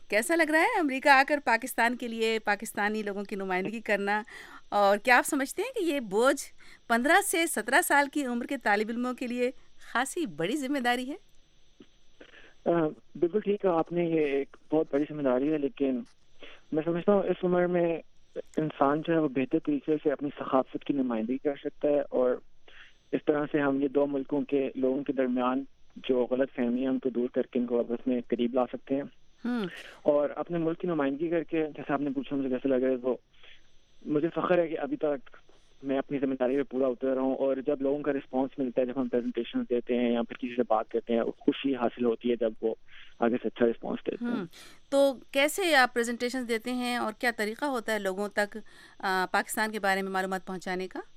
کیسا لگ رہا ہے امریکہ آ کر پاکستان کے لیے پاکستانی لوگوں کی نمائندگی کرنا؟ اور کیا آپ سمجھتے ہیں کہ یہ بوجھ 15 سے 17 سال کی عمر کے طالب علموں کے لیے خاصی بڑی ذمہ داری ہے؟ بالکل ٹھیک ہے، آپ نے یہ ایک بہت بڑی ذمہ داری ہے، لیکن میں سمجھتا ہوں اس عمر میں انسان جو ہے وہ بہتر طریقے سے اپنی ثقافت کی نمائندگی کر سکتا ہے، اور اس طرح سے ہم یہ دو ملکوں کے لوگوں کے درمیان جو غلط فہمی ہے ان کو دور کر کے ان کو آپس میں قریب لا سکتے ہیں، ہوں اور اپنے ملک کی نمائندگی کر کے جیسے آپ نے پوچھا مجھے کیسے لگ رہا ہے، تو مجھے فخر ہے کہ ابھی تک میں اپنی ذمہ داری پہ پورا اتر رہا ہوں، اور جب لوگوں کا رسپانس ملتا ہے، جب ہم پریزنٹیشن دیتے ہیں یا پھر کسی سے بات کرتے ہیں، خوشی حاصل ہوتی ہے جب وہ آگے سے اچھا رسپانس دیتے ہیں۔ تو کیسے آپ پریزنٹیشن دیتے ہیں اور کیا طریقہ ہوتا ہے لوگوں تک پاکستان کے بارے میں معلومات پہنچانے کا؟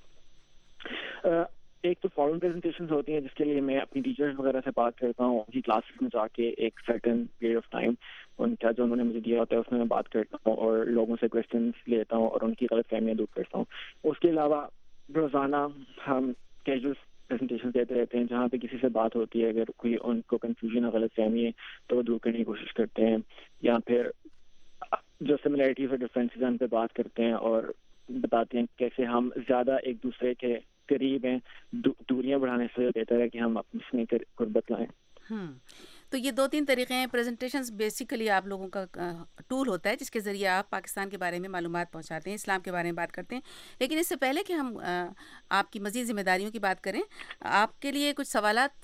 ایک تو فارمل پریزنٹیشنز ہوتی ہیں جس کے لیے میں اپنی ٹیچرز وغیرہ سے بات کرتا ہوں، ان کی کلاسز میں جا کے ایک سرٹن پیریڈ آف ٹائم ان کا جو انہوں نے مجھے دیا ہوتا ہے اس میں میں بات کرتا ہوں اور لوگوں سے کویشچنس لیتا ہوں اور ان کی غلط فہمیاں دور کرتا ہوں۔ اس کے علاوہ روزانہ ہم کیجول پریزنٹیشن دیتے رہتے ہیں جہاں پہ کسی سے بات ہوتی ہے، اگر کوئی ان کو کنفیوژن اور غلط فہمی ہے تو وہ دور کرنے کی کوشش کرتے ہیں، یا پھر جو سملیرٹیز اور ڈفرینسز ہیں ان پہ بات کرتے ہیں اور بتاتے ہیں کیسے ہم زیادہ ایک دوسرے کے قریب ہیں، دوریاں بڑھانے سے بہتر ہے کہ ہم اپنے میں قربت لائیں۔ تو یہ 2-3 طریقے ہیں۔ پریزنٹیشنز بیسیکلی آپ لوگوں کا ٹول ہوتا ہے جس کے ذریعے آپ پاکستان کے بارے میں معلومات پہنچاتے ہیں، اسلام کے بارے میں بات کرتے ہیں۔ لیکن اس سے پہلے کہ ہم آپ کی مزید ذمہ داریوں کی بات کریں، آپ کے لیے کچھ سوالات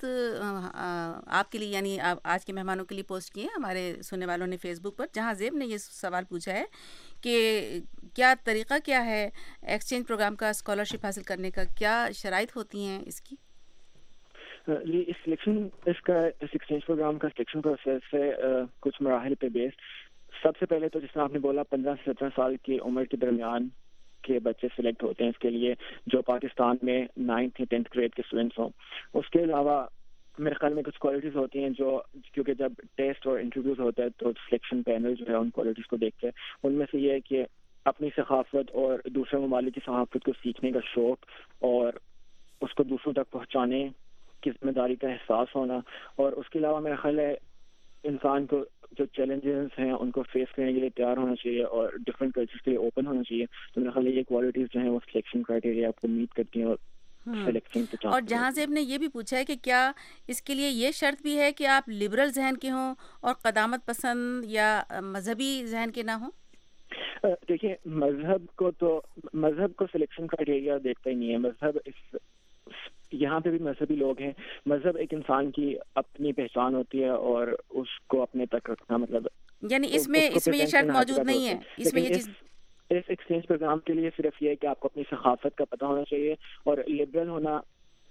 آپ کے لیے یعنی آج کے مہمانوں کے لیے پوسٹ کیے ہیں ہمارے سننے والوں نے فیس بک پر، جہاں زیب نے یہ سوال پوچھا ہے کہ کیا طریقہ کیا ہے ایکسچینج پروگرام کا اسکالرشپ حاصل کرنے کا، کیا شرائط ہوتی ہیں اس کی؟ یہ اس کا ایکسچینج پروگرام کا سلیکشن پروسیس ہے کچھ مراحل پہ بیسڈ۔ سب سے پہلے تو جس میں آپ نے بولا 15 سے 17 سال کی عمر کے درمیان کے بچے سلیکٹ ہوتے ہیں اس کے لیے جو پاکستان میں 9th یا 10th گریڈ کے اسٹوڈنٹس ہوں۔ اس کے علاوہ میرے خیال میں کچھ کوالٹیز ہوتی ہیں جو کیونکہ جب ٹیسٹ اور انٹرویوز ہوتا ہے تو سلیکشن پینل جو ہے ان کوالٹیز کو دیکھتے ہیں، ان میں سے یہ ہے کہ اپنی ثقافت اور دوسرے ممالک کی ثقافت کو سیکھنے کا شوق اور اس کو دوسروں تک پہنچانے کی ذمہ داری کا احساس ہونا، اور اس کے علاوہ میرا خیال ہے انسان کو جو چیلنجز ہیں ان کو فیس کرنے کے لیے تیار ہونا چاہیے اور ڈفرینٹ کلچرز کے لیے اوپن ہونا چاہیے۔ تو میرا خیال ہے یہ کوالٹیز جو ہیں وہ سلیکشن کرائٹیریا کو میٹ کرتی ہیں اور سلیکشن کے اور چانس جہاں ہوتے سے نے یہ بھی پوچھا ہے کہ کیا اس کے لیے یہ شرط بھی ہے کہ آپ لبرل ذہن کے ہوں اور قدامت پسند یا مذہبی ذہن کے نہ ہوں؟ دیکھیے مذہب کو سلیکشن کرائٹیریا دیکھتا ہی نہیں ہے۔ مذہب یہاں پہ بھی مذہبی لوگ ہیں، مذہب ایک انسان کی اپنی پہچان ہوتی ہے اور اس کو اپنے تک رکھنا، مطلب یعنی اس اس میں کو یہ پریزنٹ شرط کرنا ہر موجود جگہ پہ نہیں ہوتا ہے، ہے، اس میں لیکن یہ چیز اس ایکسچینج پروگرام کے لیے صرف یہ ہے کہ آپ کو اپنی ثقافت کا پتہ ہونا چاہیے، اور لبرل ہونا،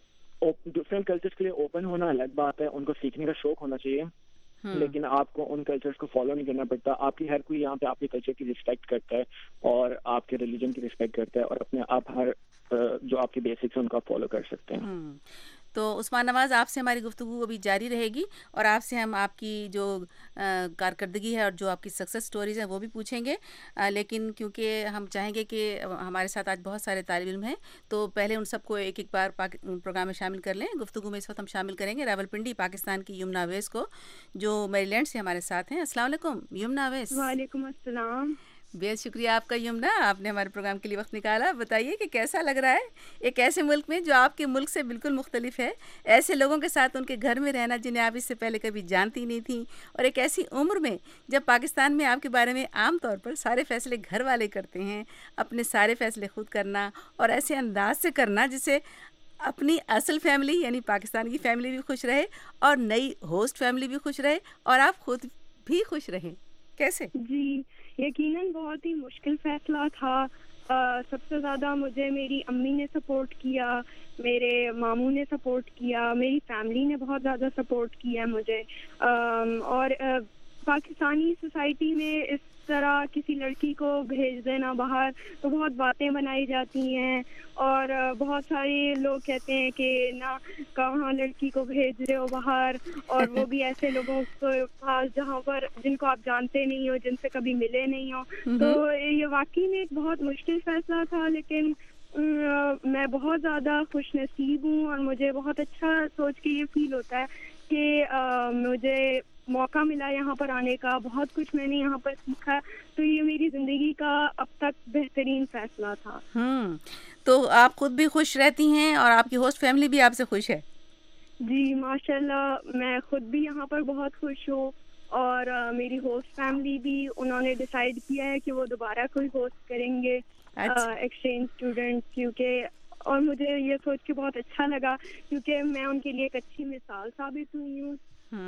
ڈفرینٹ کلچرز کے لیے اوپن ہونا الگ بات ہے، ان کو سیکھنے کا شوق ہونا چاہیے، لیکن آپ کو ان کلچرز کو فالو نہیں کرنا پڑتا۔ آپ کی ہر کوئی یہاں پہ آپ کے کلچر کی رسپیکٹ کرتا ہے اور آپ کے ریلیجن کی رسپیکٹ کرتا ہے، اور اپنے آپ ہر جو آپ کی بیسکس ہیں ان کو آپ فالو کر سکتے ہیں۔ تو عثمان نواز، آپ سے ہماری گفتگو ابھی جاری رہے گی اور آپ سے ہم آپ کی جو کارکردگی ہے اور جو آپ کی سکسیس سٹوریز ہیں وہ بھی پوچھیں گے، لیکن کیونکہ ہم چاہیں گے کہ ہمارے ساتھ آج بہت سارے طالب علم ہیں تو پہلے ان سب کو ایک ایک بار پروگرام میں شامل کر لیں۔ گفتگو میں اس وقت ہم شامل کریں گے راولپنڈی پاکستان کی یمنا اویس کو، جو میری لینڈ سے ہمارے ساتھ ہیں۔ السلام علیکم یمنا اویس۔ وعلیکم السلام۔ بہت شکریہ آپ کا یمنا، آپ نے ہمارے پروگرام کے لیے وقت نکالا۔ بتائیے کہ کیسا لگ رہا ہے ایک ایسے ملک میں جو آپ کے ملک سے بالکل مختلف ہے، ایسے لوگوں کے ساتھ ان کے گھر میں رہنا جنہیں آپ اس سے پہلے کبھی جانتی نہیں تھیں، اور ایک ایسی عمر میں جب پاکستان میں آپ کے بارے میں عام طور پر سارے فیصلے گھر والے کرتے ہیں، اپنے سارے فیصلے خود کرنا اور ایسے انداز سے کرنا جس سے اپنی اصل فیملی یعنی پاکستان کی فیملی بھی خوش رہے اور نئی ہوسٹ فیملی بھی خوش رہے اور آپ خود بھی خوش رہیں، کیسے؟ جی یقیناً بہت ہی مشکل فیصلہ تھا۔ سب سے زیادہ مجھے میری امی نے سپورٹ کیا، میرے ماموں نے سپورٹ کیا، میری فیملی نے بہت زیادہ سپورٹ کیا مجھے، اور پاکستانی سوسائٹی میں اس طرح کسی لڑکی کو بھیج دینا باہر تو بہت باتیں بنائی جاتی ہیں، اور بہت سارے لوگ کہتے ہیں کہ نہ کہاں لڑکی کو بھیج رہے ہو باہر، اور وہ بھی ایسے لوگوں کے پاس جہاں پر جن کو آپ جانتے نہیں ہو، جن سے کبھی ملے نہیں ہو۔ تو یہ واقعی میں ایک بہت مشکل فیصلہ تھا، لیکن میں بہت زیادہ خوش نصیب ہوں اور مجھے بہت اچھا سوچ کے یہ فیل ہوتا ہے کہ مجھے موقع ملا یہاں پر آنے کا, بہت کچھ میں نے یہاں پر سیکھا, تو یہ میری زندگی کا اب تک بہترین فیصلہ تھا. تو آپ خود بھی خوش رہتی ہیں اور آپ کی ہوسٹ فیملی بھی آپ سے خوش ہے؟ جی ماشاء اللہ, میں خود بھی یہاں پر بہت خوش ہوں, اور میری ہوسٹ فیملی بھی, انہوں نے ڈیسائیڈ کیا ہے کہ وہ دوبارہ کوئی ہوسٹ کریں گے ایکسچینج اسٹوڈنٹ, کیونکہ اور مجھے یہ سوچ کے بہت اچھا لگا کیونکہ میں ان کے لیے ایک اچھی مثال ثابت ہوئی ہوں.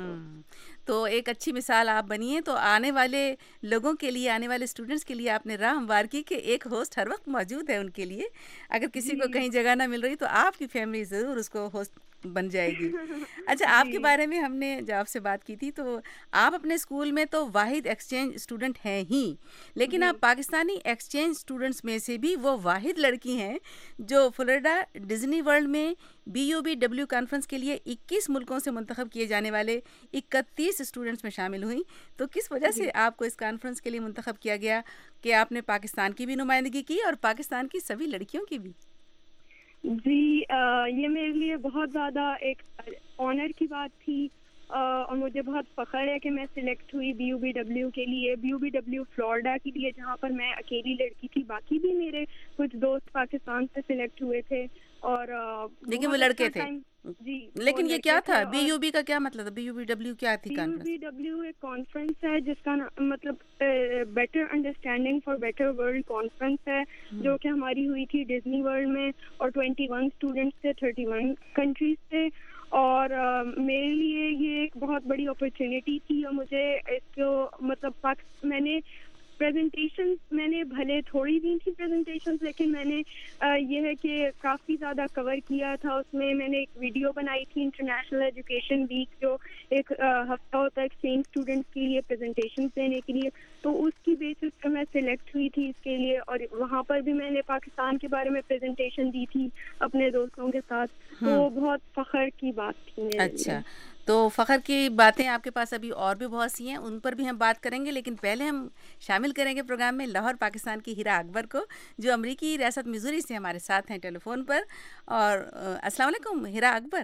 تو ایک اچھی مثال آپ بنی ہیں, تو آنے والے لوگوں کے لیے, آنے والے اسٹوڈنٹس کے لیے آپ نے راہ ہموار کی کہ ایک ہوسٹ ہر وقت موجود ہے ان کے لیے. اگر کسی کو کہیں جگہ نہ مل رہی تو آپ کی فیملی ضرور اس کو ہوسٹ بن جائے گی. اچھا, آپ کے بارے میں ہم نے جب آپ سے بات کی تھی تو آپ اپنے اسکول میں تو واحد ایکسچینج اسٹوڈنٹ ہیں ہی, لیکن آپ پاکستانی ایکسچینج اسٹوڈنٹس میں سے بھی وہ واحد لڑکی ہیں جو فلوریڈا ڈزنی ورلڈ میں BUBW کانفرنس کے لیے 21 ملکوں سے منتخب کیے جانے والے 31 اسٹوڈنٹس میں شامل ہوئیں. تو کس وجہ سے آپ کو اس کانفرنس کے لیے منتخب کیا گیا کہ آپ نے پاکستان کی بھی نمائندگی کی اور پاکستان کی سبھی لڑکیوں کی بھی؟ جی یہ میرے لیے بہت زیادہ ایک آنر کی بات تھی, اور مجھے بہت فخر ہے کہ میں سلیکٹ ہوئی BUBW کے لیے, BUBW فلوریڈا کے لیے, جہاں پر میں اکیلی لڑکی تھی. باقی بھی میرے کچھ دوست پاکستان سے سلیکٹ ہوئے تھے, اور لیکن وہ لڑکے تھے. جی, لیکن یہ کیا تھا BUB کا کیا مطلب ہے؟ BUBW کیا تھی کانفرنس؟ BUBW ایک کانفرنس ہے جس کا مطلب better understanding for better world conference ہے, جو کہ ہماری ہوئی تھی ڈزنی ورلڈ میں, اور 21 اسٹوڈنٹس تھے 31 کنٹریز سے. اور میرے لیے یہ ایک بہت بڑی اپرچونیٹی تھی, اور مجھے اس کو مطلب میں نے پریزنٹیشنز میں نے بھلے تھوڑی دی تھی پریزنٹیشنز, لیکن میں نے یہ ہے کہ کافی زیادہ کور کیا تھا. اس میں نے ایک ویڈیو بنائی تھی انٹرنیشنل ایجوکیشن ویک, جو ایک ہفتہ ہوتا ہے ایکسچینج اسٹوڈنٹس کے لیے پریزنٹیشنز دینے کے لیے, تو اس کی بیسس پہ میں سلیکٹ ہوئی تھی اس کے لیے. اور وہاں پر بھی میں نے پاکستان کے بارے میں پریزنٹیشن دی تھی اپنے دوستوں کے ساتھ, تو بہت فخر کی بات تھی میرے لیے. اچھا, تو فخر کی باتیں آپ کے پاس ابھی اور بھی بہت سی ہیں, ان پر بھی ہم بات کریں گے, لیکن پہلے ہم شامل کریں گے پروگرام میں لاہور پاکستان کی ہیرا اکبر کو, جو امریکی ریاست میزوری سے ہمارے ساتھ ہیں ٹیلی فون پر. اور السلام علیکم ہیرا اکبر.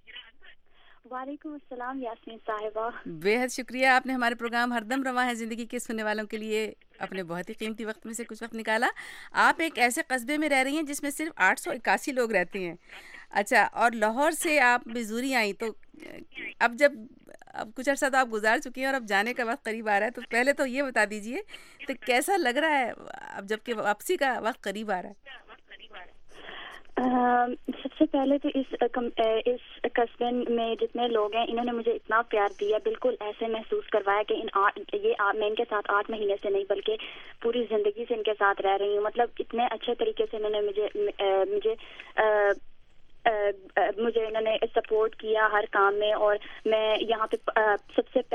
وعلیکم السلام یاسمین صاحبہ. بے حد شکریہ, آپ نے ہمارے پروگرام ہر دم رواں ہے زندگی کے سننے والوں کے لیے اپنے بہت ہی قیمتی وقت میں سے کچھ وقت نکالا. آپ ایک ایسے قصبے میں رہ رہی ہیں جس میں صرف 881 لوگ رہتے ہیں. اچھا, اور لاہور سے آپ میزوری آئیں, تو اب کچھ عرصہ تو آپ گزار چکی ہیں اور اب جانے کا وقت قریب آ رہا ہے, تو پہلے تو یہ بتا دیجئے تو کیسا لگ رہا ہے اب جب کہ واپسی کا وقت قریب آ رہا ہے؟ سب سے پہلے تو اس قصبے میں جتنے لوگ ہیں انہوں نے مجھے اتنا پیار دیا, بالکل ایسے محسوس کروایا کہ میں ان کے ساتھ 8 مہینے سے نہیں بلکہ پوری زندگی سے ان کے ساتھ رہ رہی ہوں. مطلب اتنے اچھے طریقے سے انہوں نے مجھے انہوں نے سپورٹ کیا ہر کام میں. اور میں یہاں پہ سب سے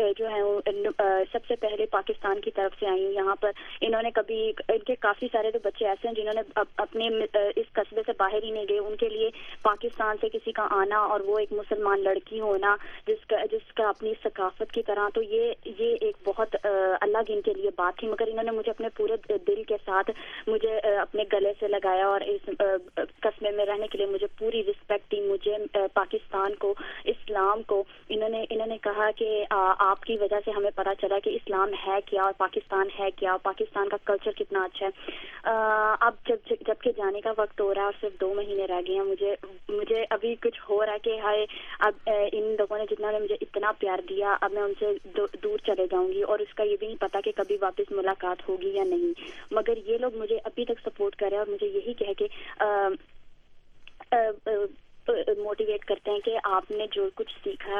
پہلے پاکستان کی طرف سے آئی ہوں یہاں پر. انہوں نے ان کے کافی سارے تو بچے ایسے ہیں جنہوں نے اپنے اس قصبے سے باہر ہی نہیں گئے, ان کے لیے پاکستان سے کسی کا آنا اور وہ ایک مسلمان لڑکی ہونا جس کا اپنی ثقافت کی طرح, تو یہ ایک بہت الگ ان کے لیے بات تھی. مگر انہوں نے مجھے اپنے پورے دل کے ساتھ مجھے اپنے گلے سے لگایا, اور اس قصبے میں رہنے کے لیے مجھے پوری رسپیکٹ دی. مجھے پاکستان کو, اسلام کو, انہوں نے کہا کہ آپ کی وجہ سے ہمیں پتہ چلا کہ اسلام ہے کیا اور پاکستان ہے کیا, پاکستان کا کلچر کتنا اچھا ہے. اب جب کہ جانے کا وقت ہو رہا ہے اور صرف 2 مہینے رہ گئے ہیں, مجھے ابھی کچھ ہو رہا ہے کہ ہائے اب ان لوگوں نے جتنا نے مجھے اتنا پیار دیا, اب میں ان سے دور چلے جاؤں گی, اور اس کا یہ بھی نہیں پتا کہ کبھی واپس ملاقات ہوگی یا نہیں. مگر یہ لوگ مجھے ابھی تک سپورٹ کر رہے ہیں اور مجھے یہی کہہ کے موٹیویٹ کرتے ہیں کہ آپ نے جو کچھ سیکھا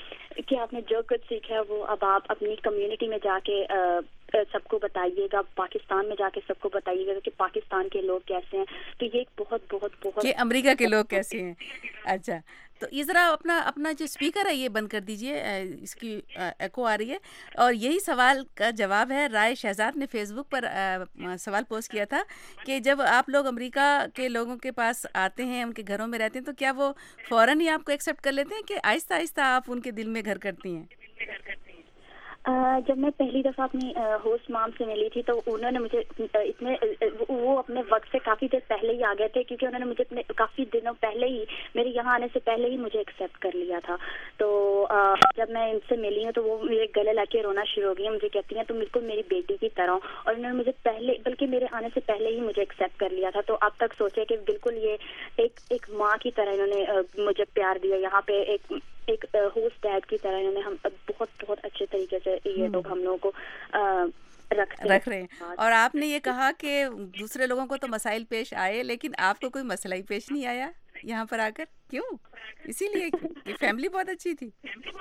ہے وہ اب آپ اپنی کمیونٹی میں جا کے سب کو بتائیے گا, پاکستان میں جا کے سب کو بتائیے گا کہ پاکستان کے لوگ کیسے ہیں. تو یہ ایک بہت بہت بہت کہ امریکہ کے لوگ کیسے ہیں. اچھا, تو یہ ذرا اپنا جو اسپیکر ہے یہ بند کر دیجئے, اس کی ایکو آ رہی ہے. اور یہی سوال کا جواب ہے. رائے شہزاد نے فیس بک پر سوال پوسٹ کیا تھا کہ جب آپ لوگ امریکہ کے لوگوں کے پاس آتے ہیں, ان کے گھروں میں رہتے ہیں, تو کیا وہ فوراً ہی آپ کو ایکسیپٹ کر لیتے ہیں کہ آہستہ آہستہ آپ ان کے دل میں گھر کرتی ہیں؟ جب میں پہلی دفعہ اپنی ہوسٹ مام سے ملی تھی تو انہوں نے مجھے اتنے وہ اپنے وقت سے کافی دیر پہلے ہی آ گئے تھے، کیونکہ انہوں نے مجھے اپنے کافی دنوں پہلے ہی، میرے یہاں آنے سے پہلے ہی مجھے ایکسیپٹ کر لیا تھا. تو جب میں ان سے ملی ہوں تو وہ میرے گلے لگ کے رونا شروع ہو گئی ہیں. مجھے کہتی ہیں تم بالکل میری بیٹی کی طرح ہو، اور انہوں نے مجھے پہلے، بلکہ میرے آنے سے پہلے ہی مجھے ایکسیپٹ کر لیا تھا. تو اب تک سوچے کہ بالکل یہ ایک ماں کی طرح انہوں نے مجھے پیار دیا. یہاں پہ ایک ہوسٹ ڈیڈ کی طرح انہوں نے ہم بہت اچھے طریقے سے یہ لوگ ہم لوگوں کو رکھ رہے ہیں. اور آپ نے یہ کہا کہ دوسرے لوگوں کو تو مسائل پیش آئے، لیکن آپ کو کوئی مسئلہ ہی پیش نہیں آیا یہاں پر آ کر، کیوں؟ اسی لیے کہ فیملی بہت اچھی تھی.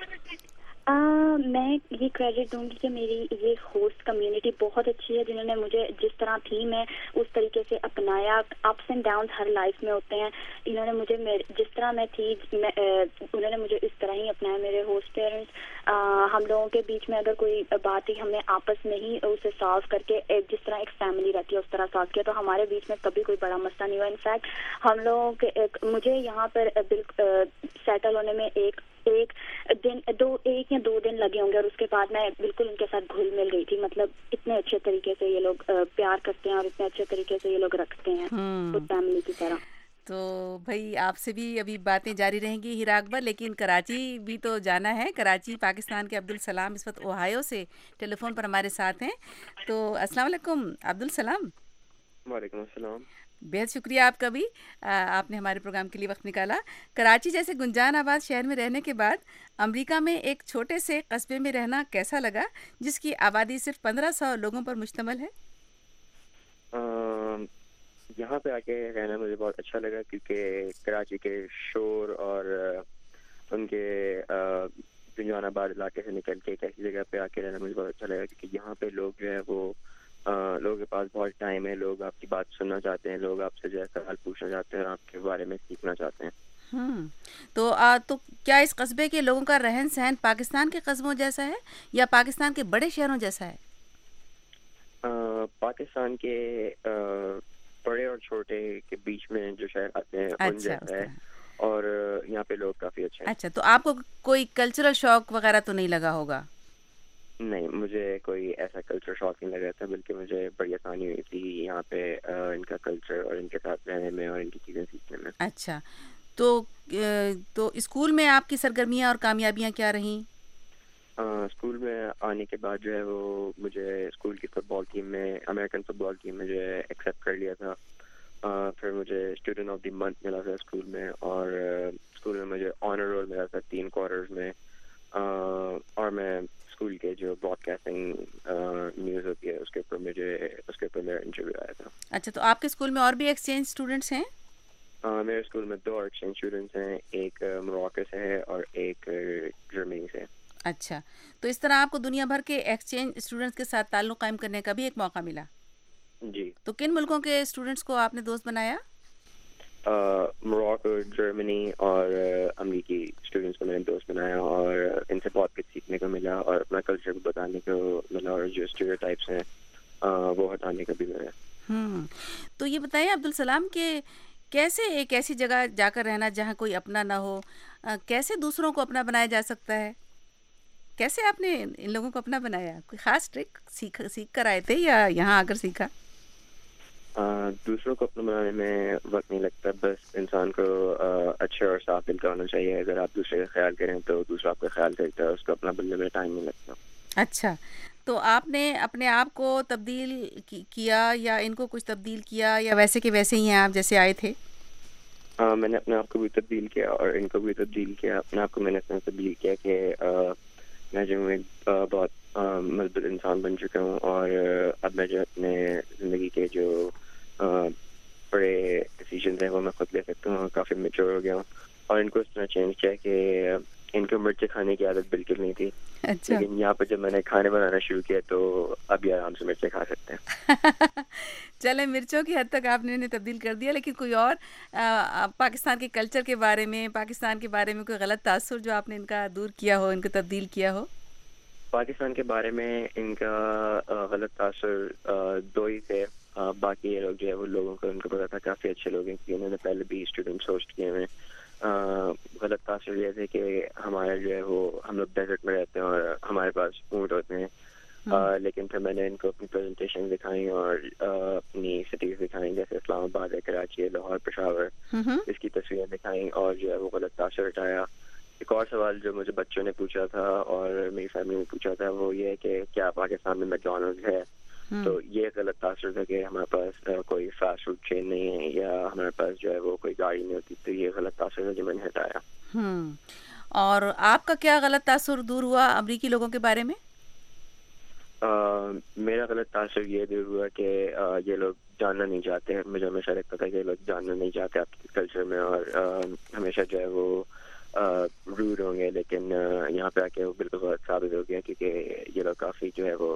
میں یہ کریڈٹ دوں گی کہ میری یہ ہوسٹ کمیونٹی بہت اچھی ہے، جنہوں نے مجھے جس طرح تھی میں اس طریقے سے اپنایا. اپس اینڈ ڈاؤنز ہر لائف میں ہوتے ہیں. انہوں نے مجھے جس طرح میں تھی انہوں نے مجھے اس طرح ہی اپنایا. میرے ہوسٹ پیرنٹس، ہم لوگوں کے بیچ میں اگر کوئی بات ہی ہمیں آپس میں ہی اسے سالو کر کے جس طرح ایک فیملی رہتی ہے اس طرح سالو کیا، تو ہمارے بیچ میں کبھی کوئی بڑا مسئلہ نہیں ہوا. انفیکٹ ہم لوگوں کے مجھے یہاں پر سیٹل ہونے میں ایک یا دو دن لگے ہوں گے، اور اس کے بعد میں بالکل ان کے ساتھ گھل مل گئی تھی. مطلب اتنے اچھے طریقے سے یہ لوگ پیار کرتے ہیں اور اتنے اچھے طریقے سے یہ لوگ رکھتے ہیں فیملی کی طرح. تو بھائی آپ سے بھی ابھی باتیں جاری رہیں گی ہیرا اکبر، لیکن کراچی بھی تو جانا ہے. کراچی پاکستان کے عبدالسلام اس وقت اوہایو سے ٹیلی فون پر ہمارے ساتھ ہیں. تو السلام علیکم عبدالسلام. وعلیکم السلام. بہت شکریہ آپ کا بھی، آپ نے ہمارے پروگرام کے لیے وقت نکالا. کراچی جیسے گنجان آباد شہر میں رہنے کے بعد امریکہ میں ایک چھوٹے سے قصبے میں رہنا کیسا لگا جس کی آبادی صرف 1500 لوگوں پر مشتمل ہے؟ یہاں پہ آ کے رہنا مجھے بہت اچھا لگا، کیونکہ کراچی کے شور اور ان کے گنجان آباد علاقے سے نکل کے ایک ایسی جگہ پہ آ کے رہنا مجھے بہت اچھا لگا، کیونکہ یہاں پہ لوگ جو ہے وہ لوگوں کے پاس بہت ٹائم ہے. لوگ آپ کی بات سننا چاہتے ہیں، لوگ آپ سے جو ہے سوال پوچھنا چاہتے ہیں اور آپ کے بارے میں سیکھنا چاہتے ہیں. تو کیا اس قصبے کے لوگوں کا رہن سہن پاکستان کے قصبوں جیسا ہے یا پاکستان کے بڑے شہروں جیسا ہے؟ پاکستان کے بڑے اور چھوٹے کے بیچ میں جو شہر آتے ہیں ان جیسا ہے، اور یہاں پہ لوگ کافی اچھے ہیں. اچھا، تو آپ کو کوئی کلچرل شوق وغیرہ تو نہیں لگا ہوگا؟ نہیں، مجھے کوئی ایسا کلچر شوق نہیں لگا تھا، بلکہ مجھے بڑی آسانی ہوئی تھی یہاں پہ ان کا کلچر اور ان کے ساتھ رہنے میں اور ان کی چیزیں سیکھنے میں. اچھا، تو اسکول میں آپ کی سرگرمیاں اور کامیابیاں کیا رہیں؟ اسکول میں آنے کے بعد جو ہے وہ مجھے اسکول کی فٹ بال ٹیم میں، امریکن فٹ بال ٹیم میں جو ہے ایکسیپٹ کر لیا تھا. پھر مجھے اسٹوڈنٹ آف دی منتھ ملا تھا اسکول میں، اور اسکول میں مجھے آنر رول ملا تھا 3 کوارٹرز میں. اور میں اسکول کے جو براڈ کاسٹنگ نیوز ہوتی ہے اس کے اوپر میرا انٹرویو آیا تھا. اچھا، تو آپ کے اسکول میں اور بھی ایکسچینج اسٹوڈنٹس ہیں؟ میرے اسکول میں 2 ایکسچینج اسٹوڈنٹس ہیں، ایک موراکو سے ہے اور ایک جرمنی سے. اچھا، تو اس طرح آپ کو دنیا بھر کے ایکسچینج اسٹوڈنٹس کے ساتھ تعلق قائم کرنے کا بھی ایک موقع ملا. جی. تو کن ملکوں کے اسٹوڈنٹس کو آپ نے دوست بنایا؟ موراکو، جرمنی اور امریکی اسٹوڈنٹس کو میں نے دوست بنایا، اور ان سے بہت کچھ سیکھنے کو ملا اور اپنا کلچر بھی بتانے کو ملا، اور جو اسٹیریوٹائپس ہیں وہ ہٹانے کا بھی ملا. تو یہ بتائیں عبدالسلام کہ کیسے ایک ایسی جگہ جا کر رہنا جہاں کوئی اپنا نہ ہو، کیسے دوسروں کو اپنا بنایا جا سکتا ہے؟ کیسے آپ نے ان لوگوں کو اپنا بنایا؟ کوئی خاص ٹرک سیکھ کر آئے تھے یا یہاں آ کر سیکھا؟ دوسروں کو اپنا بنانے میں وقت نہیں لگتا، بس انسان کو اچھے اور صاف دل کا ہونا چاہیے. اگر آپ دوسرے کا خیال کریں تو دوسرا آپ کا خیال کرتا ہے، اس کو اپنا بننے میں ٹائم نہیں لگتا. اچھا، تو آپ نے اپنے آپ کو تبدیل کیا یا ان کو کچھ تبدیل کیا، یا ویسے کہ ویسے ہی ہیں آپ جیسے آئے تھے؟ میں نے اپنے آپ کو بھی تبدیل کیا اور ان کو بھی تبدیل کیا. اپنے آپ کو میں نے اتنا تبدیل کیا کہ میں جو ہوں ایک بہت مثبت انسان بن چکا ہوں، اور اب میں جو اپنے زندگی کے جو بڑے ڈیسیژنز ہیں وہ میں خود لے سکتا ہوں. کافی میچور ہو گیا ہوں، اور ان کو اس طرح چینج کیا کہ ان کو مرچیں کھانے کی عادت بالکل نہیں تھی. اچھا، لیکن یہاں پہ جب میں نے کھانے بنانا شروع کیا تو اب یہ آرام سے مرچیں کھا سکتے ہیں. چلے مرچوں کی حد تک آپ نے انہیں تبدیل کر دیا، لیکن کوئی اور پاکستان کے کلچر کے بارے میں، پاکستان کے بارے میں کوئی غلط تاثر جو آپ نے ان کا دور کیا ہو، ان کو تبدیل کیا ہو؟ پاکستان کے بارے میں ان کا غلط تاثر 2 ہی تھے. باقی یہ لوگ جو ہے وہ لوگوں کو ان کو پتا تھا کافی اچھے لوگ ہیں، کیونکہ انہوں نے پہلے بھی اسٹوڈنٹس ہوسٹ کیے ہوئے. غلط تاثر یہ تھے کہ ہمارا جو ہے وہ ہم لوگ ڈیزرٹ میں رہتے ہیں اور ہمارے پاس اونٹ ہوتے ہیں. لیکن پھر میں نے ان کو اپنی پریزنٹیشن دکھائیں اور اپنی سٹیز دکھائیں جیسے اسلام آباد ہے, کراچی ہے, لاہور, پشاور, اس کی تصویریں دکھائیں اور جو ہے وہ غلط تاثر ہٹایا. ایک اور سوال جو مجھے بچوں نے پوچھا تھا اور میری فیملی نے پوچھا تھا وہ یہ ہے کہ کیا پاکستان میں میکڈونلڈ ہے. تو یہ غلط تاثر تھا کہ ہمارے پاس کوئی فاسٹ فوڈ چین نہیں ہے یا ہمارے پاس جو ہے وہ کوئی گاڑی نہیں ہوتی. تو یہ غلط تاثر تھا جو میں نے ہٹایا. اور آپ کا کیا غلط تاثر دور ہوا امریکی لوگوں کے بارے میں؟ میرا غلط تاثر یہ دور ہوا کہ یہ لوگ جاننا نہیں چاہتے ہیں. مجھے ہمیشہ لگتا تھا کہ یہ لوگ جاننا نہیں چاہتے آپ کے کلچر میں اور ہمیشہ جو ہے وہ روڈ ہوں گے, لیکن یہاں پہ آ کے وہ بالکل غلط ثابت ہو گیا کیونکہ یہ لوگ کافی جو ہے وہ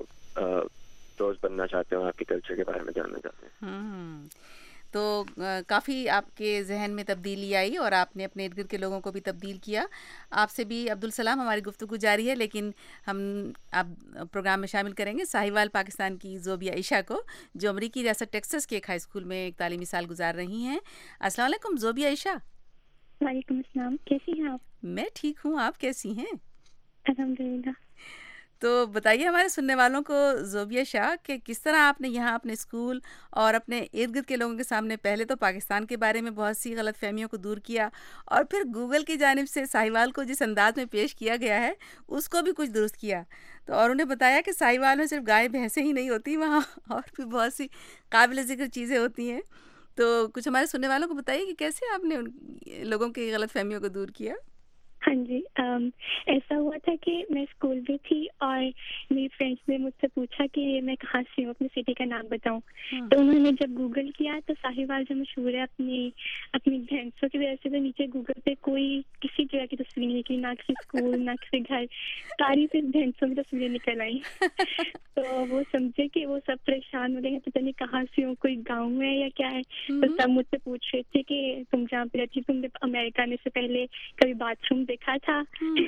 دوست بننا چاہتے ہیں اور آپ کے کلچر کے بارے میں جاننا چاہتے ہیں. تو کافی آپ کے ذہن میں تبدیلی آئی اور آپ نے اپنے ارد گرد کے لوگوں کو بھی تبدیل کیا. آپ سے بھی عبدالسلام ہماری گفتگو جاری ہے, لیکن ہم اب پروگرام میں شامل کریں گے ساہیوال پاکستان کی زوبیہ عائشہ کو, جو امریکی ریاست ٹیکساس کے ایک ہائی اسکول میں ایک تعلیمی سال گزار رہی ہیں. السلام علیکم زوبیہ عائشہ. وعلیکم السلام, کیسی ہیں آپ؟ میں ٹھیک ہوں, آپ کیسی ہیں؟ الحمدللہ. تو بتائیے ہمارے سننے والوں کو زوبیہ شاہ کہ کس طرح آپ نے یہاں اپنے اسکول اور اپنے ارد گرد کے لوگوں کے سامنے پہلے تو پاکستان کے بارے میں بہت سی غلط فہمیوں کو دور کیا اور پھر گوگل کی جانب سے ساہیوال کو جس انداز میں پیش کیا گیا ہے اس کو بھی کچھ درست کیا. تو اور انہیں بتایا کہ ساہیوال میں صرف گائے بھینسیں ہی نہیں ہوتی, وہاں اور بھی بہت سی قابل ذکر چیزیں ہوتی ہیں. تو کچھ ہمارے سننے والوں کو بتائیے کہ کیسے آپ نے لوگوں کی غلط فہمیوں کو دور کیا. ہاں جی, ایسا ہوا تھا کہ میں اسکول میں تھی اور میری فرینڈس نے مجھ سے پوچھا کہ میں کہاں سے ہوں, اپنی سٹی کا نام بتاؤں. تو انہوں نے جب گوگل کیا تو ساہیوال جو مشہور ہے اپنی بھینسوں کی وجہ سے, تو نیچے گوگل پہ کوئی کسی جگہ کی تصویر نہیں نکلی, نہ کسی اسکول نہ کسی گھر, ساری صرف بھینسوں کی تصویریں نکل آئیں. تو وہ سمجھے کہ وہ سب پریشان ہو گئے ہیں, پتہ نہیں کہاں سے ہوں, کوئی گاؤں ہے یا کیا ہے. تو سب مجھ سے پوچھ رہے تھے کہ تم جہاں پہ رہتی, تم نے امریکہ آنے سے پہلے کبھی باتھ روم دیکھا تھا,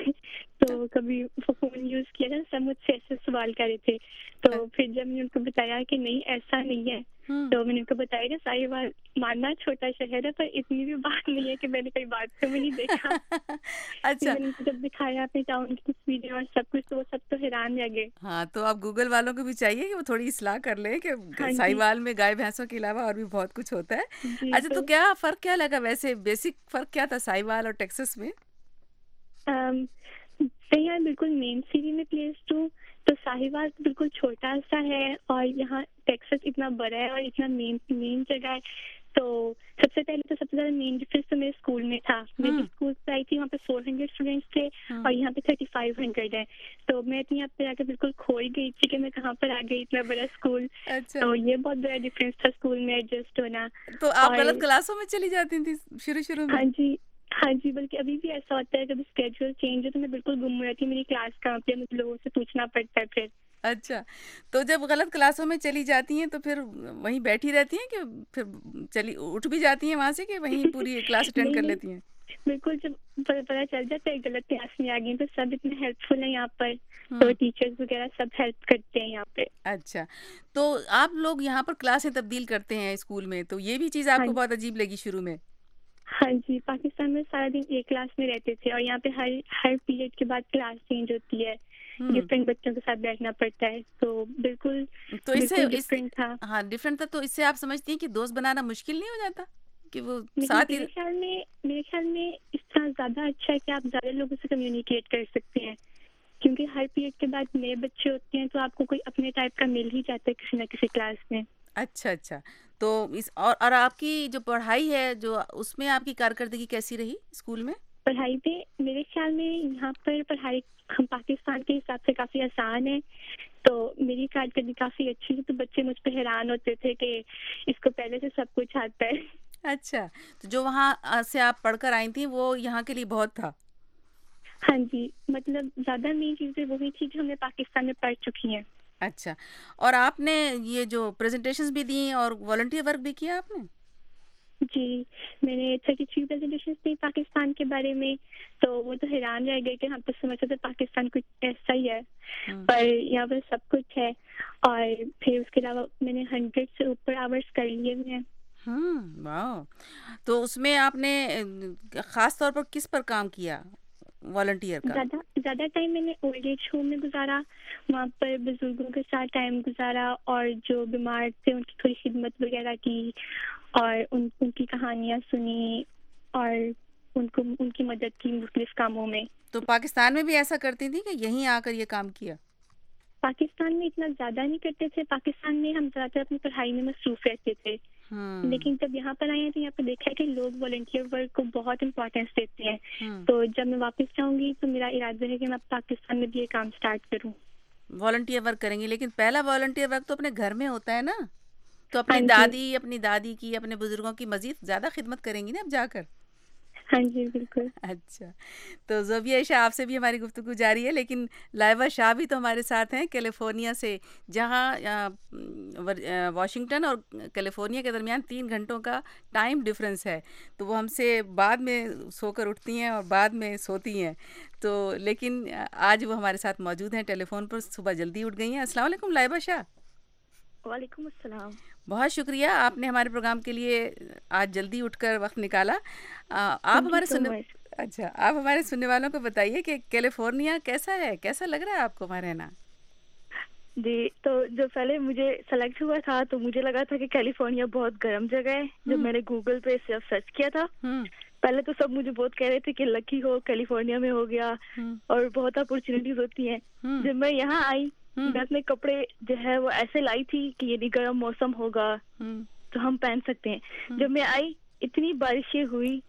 تو کبھی فون یوز کیا تھا. سب مجھ سے ایسے سوال کر رہے تھے. تو پھر جب میں نے ان کو بتایا کہ نہیں ایسا نہیں ہے, تو میں نے ان کو بتایا کہ ساہیوال ماننا چھوٹا شہر ہے پر اتنی بھی بات نہیں ہے کہ میں نے کوئی بات کو بھی نہیں دیکھا. اچھا, میں نے ان کو جب دکھایا اپنے ٹاؤن کی تصویریں اور سب کچھ, تو وہ سب تو حیران رہ گئے. ہاں, تو اب گوگل والوں کو بھی چاہیے کہ وہ تھوڑی اصلاح کر لیں کہ ساہیوال میں گائے بھینسوں کے علاوہ اور بھی بہت کچھ ہوتا ہے. اچھا, تو کیا فرق کیا لگا ویسے, بیسک فرق کیا تھا ساہیوال اور ٹیکساس میں؟ یہاں بالکل مین سٹی میں پلیس ہوں, تو ساہیوال بالکل چھوٹا سا ہے اور یہاں ٹیکساس اتنا بڑا ہے اور اتنا مین جگہ ہے. تو سب سے پہلے تو سب سے زیادہ مین ڈفرینس تو میرے اسکول میں تھا. میں جس اسکول سے آئی تھی وہاں پہ 400 اسٹوڈینٹس تھے اور یہاں پہ 3500 ہیں. تو میں یہاں پہ آ کے بالکل کھوئی گئی تھی کہ میں کہاں پر آ گئی, اتنا بڑا اسکول. تو یہ بہت بڑا ڈفرینس تھا اسکول میں ایڈجسٹ ہونا. تو آپ غلط کلاسوں میں چلی جاتی تھی شروع میں؟ ہاں جی, بلکہ ابھی بھی ایسا ہوتا ہے, کبھی اسکیجول چینج ہو تو میں بالکل گم ہو جاتی ہوں, میری کلاس کہاں پہ, مجھے لوگوں سے پوچھنا پڑتا ہے پھر. اچھا, تو جب غلط کلاسوں میں چلی جاتی ہیں تو پھر وہیں بیٹھی رہتی ہیں کہ پھر اٹھ بھی جاتی ہیں وہاں سے کہ وہیں پوری کلاس اٹینڈ کر لیتی ہیں؟ بالکل, جب پتہ چل جاتا ہے غلط کلاس میں آ گئی تو سب اتنے ہیلپ فل ہیں یہاں پر, تو ٹیچرز وغیرہ سب ہیلپ کرتے ہیں یہاں پہ. اچھا, تو آپ لوگ یہاں پر کلاسیں تبدیل کرتے ہیں اسکول میں, تو یہ بھی چیز آپ کو بہت عجیب لگی شروع میں؟ ہاں جی, پاکستان میں سارا دن ایک کلاس میں رہتے تھے اور یہاں پہ ہر پیریڈ کے بعد کلاس چینج ہوتی ہے, ڈفرینٹ بچوں کے ساتھ بیٹھنا پڑتا ہے. تو بالکل ڈفرینٹ تھا. ہاں, ڈفرینٹ تھا. تو اس سے آپ سمجھتی ہیں کہ دوست بنانا مشکل نہیں ہو جاتا کہ وہ ساتھ ہی؟ میرے خیال میں اس طرح زیادہ اچھا ہے کہ آپ زیادہ لوگوں سے کمیونیکیٹ کر سکتے ہیں, کیونکہ ہر پیریڈ کے بعد نئے بچے ہوتے ہیں تو آپ کو کوئی اپنے ٹائپ کا مل ہی جاتا ہے کسی نہ کسی کلاس میں. اچھا, تو اور آپ کی جو پڑھائی ہے جو اس میں آپ کی کارکردگی کیسی رہی اسکول میں؟ پڑھائی پہ میرے خیال میں یہاں پر پڑھائی پاکستان کے حساب سے کافی آسان ہے, تو میری کارکردگی کافی اچھی ہے. تو بچے مجھ پہ حیران ہوتے تھے کہ اس کو پہلے سے سب کچھ آتا ہے. اچھا, تو جو وہاں سے آپ پڑھ کر آئی تھیں وہ یہاں کے لیے بہت تھا؟ ہاں جی, مطلب زیادہ مین چیزیں وہی تھی جو ہم نے پاکستان میں پڑھ چکی ہیں. اچھا, اور آپ نے یہ جو پریزنٹیشنز بھی دیں اور والنٹیئر ورک بھی کیا آپ نے؟ جی, میں نے 33 پریزنٹیشنز دی پاکستان کے بارے میں, تو وہ تو حیران رہ گئے کہ ہم تو سمجھتے تھے پاکستان کچھ ایسا ہی ہے, پر یہاں پر سب کچھ ہے. اور پھر اس کے علاوہ میں نے 100 سے اوپر آورس کر لیے ہوئے ہیں. واو, تو اس میں آپ نے خاص طور پر کس پر کام کیا والنٹیئر کا؟ زیادہ ٹائم میں نے اولڈ ایج ہوم میں گزارا، وہاں پر بزرگوں کے ساتھ ٹائم گزارا اور جو بیمار تھے ان کی تھوڑی خدمت وغیرہ کی اور ان کی کہانیاں سنی اور ان کی مدد کی مختلف کاموں میں. تو پاکستان میں بھی ایسا کرتی تھی کہ یہیں آ کر یہ کام کیا؟ پاکستان میں اتنا زیادہ نہیں کرتے تھے، پاکستان میں ہم زیادہ تر اپنی پڑھائی میں مصروف رہتے تھے، لیکن جب یہاں پر آئے ہیں تو یہاں پہ دیکھا ہے کہ لوگ والنٹیئر ورک کو بہت امپورٹینس دیتے ہیں. تو جب میں واپس جاؤں گی تو میرا ارادہ ہے کہ میں پاکستان میں بھی یہ کام سٹارٹ کروں. والنٹیئر ورک کریں گی، لیکن پہلا والنٹیئر ورک تو اپنے گھر میں ہوتا ہے نا، تو اپنی دادی کی، اپنے بزرگوں کی مزید زیادہ خدمت کریں گی نا اب جا کر. ہاں جی بالکل. اچھا، تو زوبیہ عائشہ آپ سے بھی ہماری گفتگو جاری ہے، لیکن لائبہ شاہ بھی تو ہمارے ساتھ ہیں کیلیفورنیا سے، جہاں واشنگٹن اور کیلیفورنیا کے درمیان 3 گھنٹوں کا ٹائم ڈفرینس ہے، تو وہ ہم سے بعد میں سو کر اٹھتی ہیں اور بعد میں سوتی ہیں، تو لیکن آج وہ ہمارے ساتھ موجود ہیں ٹیلی فون پر، صبح جلدی اٹھ گئی ہیں. السلام علیکم لائبہ شاہ. وعلیکم السلام. بہت شکریہ، آپ نے ہمارے پروگرام کے لیے آج جلدی اٹھ کر وقت نکالا. آپ ہمارے سننے والوں کو بتائیے کہ کیلیفورنیا کیسا ہے، کیسا لگ رہا ہے آپ کو وہاں رہنا؟ جی، تو جب پہلے مجھے سلیکٹ ہوا تھا تو مجھے لگا تھا کہ کیلیفورنیا بہت گرم جگہ ہے. جب میں نے گوگل پہ سرچ کیا تھا پہلے تو سب مجھے بہت کہہ رہے تھے کہ لکی ہو، کیلیفورنیا میں ہو گیا اور بہت اپرچونیٹیز ہوتی ہیں. جب میں یہاں آئی میں اپنے کپڑے جو ہے وہ ایسے لائی تھی کہ یہ گرم موسم ہوگا تو ہم پہن سکتے ہیں. جب میں آئی اتنی بارشیں ہوئی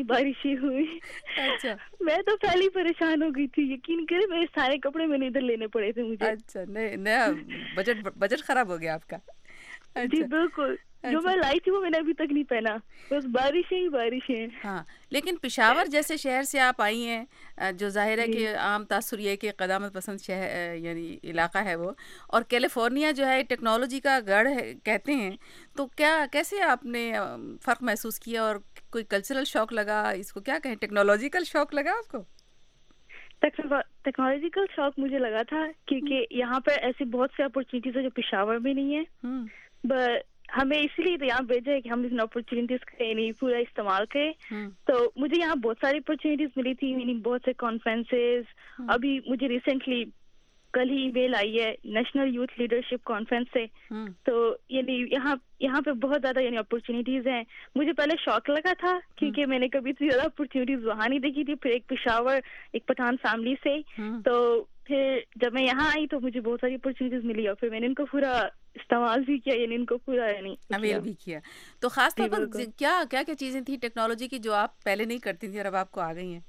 میں تو پہلے پریشان ہو گئی تھی. یقین کرے میرے سارے کپڑے میں نے ادھر لینے پڑے تھے مجھے. اچھا، نیا بجٹ خراب ہو گیا آپ کا. جی بالکل، جو میں لائی تھی وہ میں نے ابھی تک نہیں پہنا، بس بارشیں. ہاں، لیکن پشاور جیسے شہر سے آپ آئی ہیں جو ظاہر ہے کہ عام تاثر یہ کہ قدامت پسند شہر یعنی علاقہ ہے وہ، اور کیلیفورنیا جو ہے ٹیکنالوجی کا گڑھ ہے کہتے ہیں، تو کیسے آپ نے فرق محسوس کیا اور کوئی کلچرل شوق لگا، اس کو کیا کہیں، ٹیکنالوجیکل شوق لگا آپ کو؟ ٹیکنالوجیکل شوق مجھے لگا تھا کیونکہ یہاں پر ایسی بہت سی اپرچونیٹیز ہیں جو پشاور میں نہیں ہے، ہمیں اسی لیے تو یہاں بھیجا ہے کہ ہم ان اپرچونیٹیز کا یعنی پورا استعمال کریں. تو مجھے یہاں بہت ساری اپرچونیٹیز ملی تھی، یعنی بہت سے کانفرنسز. ابھی مجھے ریسنٹلی کل ہی ای میل آئی ہے نیشنل یوتھ لیڈرشپ کانفرنس سے. تو یعنی یہاں پہ بہت زیادہ یعنی اپرچونیٹیز ہیں. مجھے پہلے شوق لگا تھا کیونکہ میں نے کبھی اتنی زیادہ اپرچونیٹیز وہاں نہیں دیکھی تھی، پھر ایک پشاور ایک پٹھان فیملی سے. تو پھر جب میں یہاں آئی تو مجھے بہت ساری اپرچونیٹیز ملی اور پھر میں نے ان کو پورا استعمال بھی کیا، یعنی ان کو پورا اویل بھی کیا. تو خاص طور پر کیا چیزیں تھیں ٹیکنالوجی کی جو آپ پہلے نہیں کرتی تھی اور اب آپ کو آ گئی ہیں؟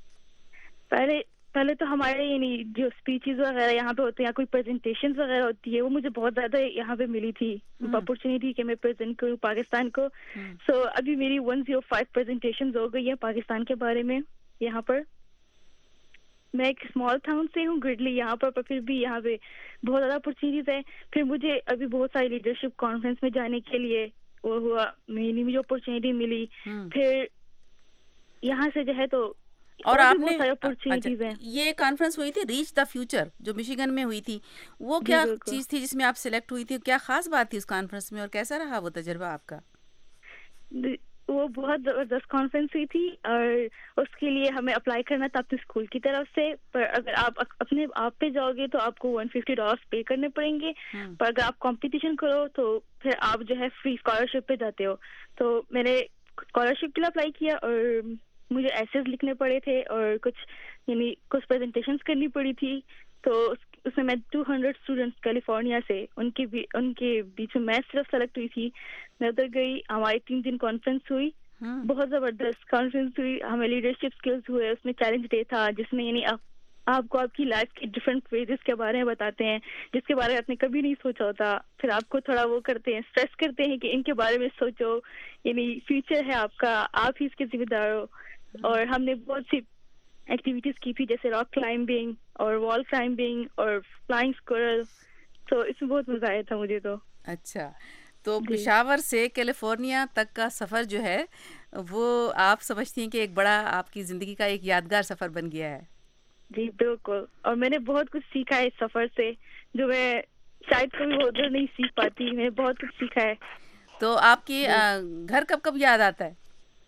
پہلے تو ہمارے یعنی جو اسپیچز وغیرہ یہاں پہ ہوتے ہیں یا کوئی پریزنٹیشنز وغیرہ ہوتی ہے وہ مجھے بہت زیادہ یہاں پہ ملی تھی اپرچونیٹی کہ میں پریزنٹ کروں پاکستان کو. سو ابھی میری 105 پریزنٹیشنز ہو گئی ہیں پاکستان کے بارے میں یہاں پر. میں ایک اسمال ٹاؤن سے ہوں گرڈلی یہاں پر پھر بھی یہاں پہ بہت زیادہ اپرچونیٹیز ہیں. پھر مجھے ابھی بہت ساری لیڈرشپ کانفرنس میں جانے کے لیے وہ ہوا، مجھے اپرچونیٹی ملی. پھر یہاں سے جو ہے تو اور آپ نے یہ کانفرنس ہوئی تھی ریچ دا فیوچر جو مشیگن میں ہوئی تھی، وہ کیا چیز تھی جس میں آپ سلیکٹ ہوئی تھی؟ کیا خاص بات تھی اس کانفرنس میں اور کیسا رہا وہ تجربہ آپ کا؟ وہ بہت زبردست کانفرنس ہوئی تھی اور اس کے لیے ہمیں اپلائی کرنا تھا اپنے اسکول کی طرف سے. پر اگر آپ اپنے آپ پہ جاؤ گے تو آپ کو $150 پے کرنے پڑیں گے. پر اگر آپ کمپٹیشن کرو تو پھر آپ جو ہے فری اسکالرشپ پہ جاتے ہو. تو میں نے اسکالرشپ کے لیے اپلائی کیا اور مجھے ایسیز لکھنے پڑے تھے اور کچھ پریزنٹیشنز کرنی پڑی تھی. تو اس میں 200 اسٹوڈنٹس کیلیفورنیا سے ان کے بیچ میں صرف سلیکٹ ہوئی تھی. میں ادھر گئی، ہماری 3 دن کانفرنس ہوئی، بہت زبردست کانفرنس ہوئی. ہمیں لیڈرشپ اسکلز ہوئے، اس میں چیلنج ڈے تھا جس میں یعنی آپ کو آپ کی لائف کے ڈفرینٹ فیزز کے بارے میں بتاتے ہیں جس کے بارے میں آپ نے کبھی نہیں سوچا ہوتا. پھر آپ کو تھوڑا وہ کرتے ہیں، اسٹریس کرتے ہیں کہ ان کے بارے میں سوچو، یعنی فیوچر ہے آپ کا، آپ ہی اس کے ذمہ دار ہو. اور ہم نے بہت سی ایکٹیویٹیز کی تھی جیسے راک کلائمبنگ اور وال کلائمبنگ اور فلائنگ اسکورل. تو اس میں بہت مزہ آیا تھا مجھے تو. اچھا، تو پشاور سے کیلیفورنیا تک کا سفر جو ہے وہ آپ سمجھتی ہیں کہ ایک بڑا آپ کی زندگی کا ایک یادگار سفر بن گیا ہے؟ جی بالکل، اور میں نے بہت کچھ سیکھا ہے اس سفر سے جو میں شاید کبھی ادھر نہیں سیکھ پاتی. میں نے بہت کچھ سیکھا ہے. تو آپ کی گھر کب یاد آتا ہے؟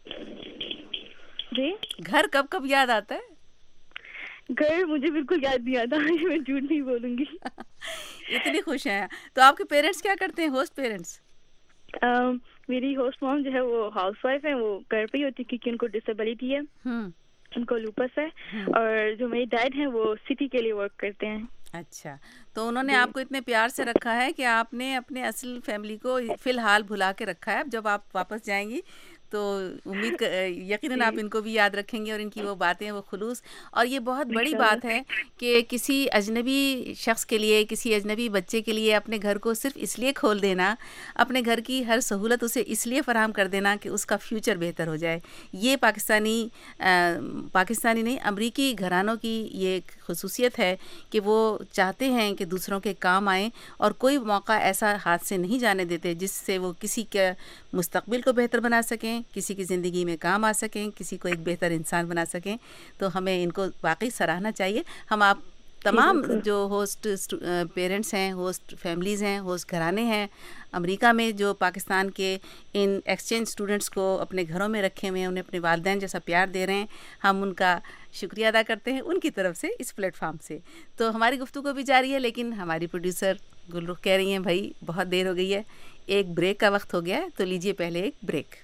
جی گھر کب کب یاد آتا ہے؟ گھر مجھے بالکل یاد نہیں آتا، میں جھوٹ نہیں بولوں گی. اتنی خوش ہیں. تو آپ کے پیرنٹس کیا کرتے ہیں، ہوسٹ پیرنٹس؟ میری ہوسٹ مام جو ہے وہ ہاؤس وائف ہے، وہ گھر پہ ہی ہوتی کیونکہ ان کو ڈسیبلٹی ہے، ان کو لوپس ہے. اور جو میری ڈیڈ ہیں وہ سٹی کے لیے ورک کرتے ہیں. اچھا، تو انہوں نے آپ کو اتنے پیار سے رکھا ہے کہ آپ نے اپنے اصل فیملی کو فی الحال بھلا کے رکھا ہے. اب جب آپ واپس جائیں گی تو امید یقیناً آپ ان کو بھی یاد رکھیں گے، اور ان کی وہ باتیں، وہ خلوص. اور یہ بہت بڑی بات ہے کہ کسی اجنبی شخص کے لیے، کسی اجنبی بچے کے لیے اپنے گھر کو صرف اس لیے کھول دینا، اپنے گھر کی ہر سہولت اسے اس لیے فراہم کر دینا کہ اس کا فیوچر بہتر ہو جائے. یہ پاکستانی نہیں، امریکی گھرانوں کی یہ ایک خصوصیت ہے کہ وہ چاہتے ہیں کہ دوسروں کے کام آئیں، اور کوئی موقع ایسا ہاتھ سے نہیں جانے دیتے جس سے وہ کسی کے مستقبل کو بہتر بنا سکیں، کسی کی زندگی میں کام آ سکیں، کسی کو ایک بہتر انسان بنا سکیں. تو ہمیں ان کو واقعی سراہنا چاہیے. ہم آپ تمام جو ہوسٹ پیرنٹس ہیں، ہوسٹ فیملیز ہیں، ہوسٹ گھرانے ہیں امریکہ میں، جو پاکستان کے ان ایکسچینج اسٹوڈنٹس کو اپنے گھروں میں رکھے ہوئے ہیں، انہیں اپنے والدین جیسا پیار دے رہے ہیں، ہم ان کا شکریہ ادا کرتے ہیں ان کی طرف سے اس پلیٹ فارم سے. تو ہماری گفتگو بھی جاری ہے، لیکن ہماری پروڈیوسر گلرخ کہہ رہی ہیں بھائی بہت دیر ہو گئی ہے، ایک بریک کا وقت ہو گیا ہے، تو لیجئے پہلے ایک break.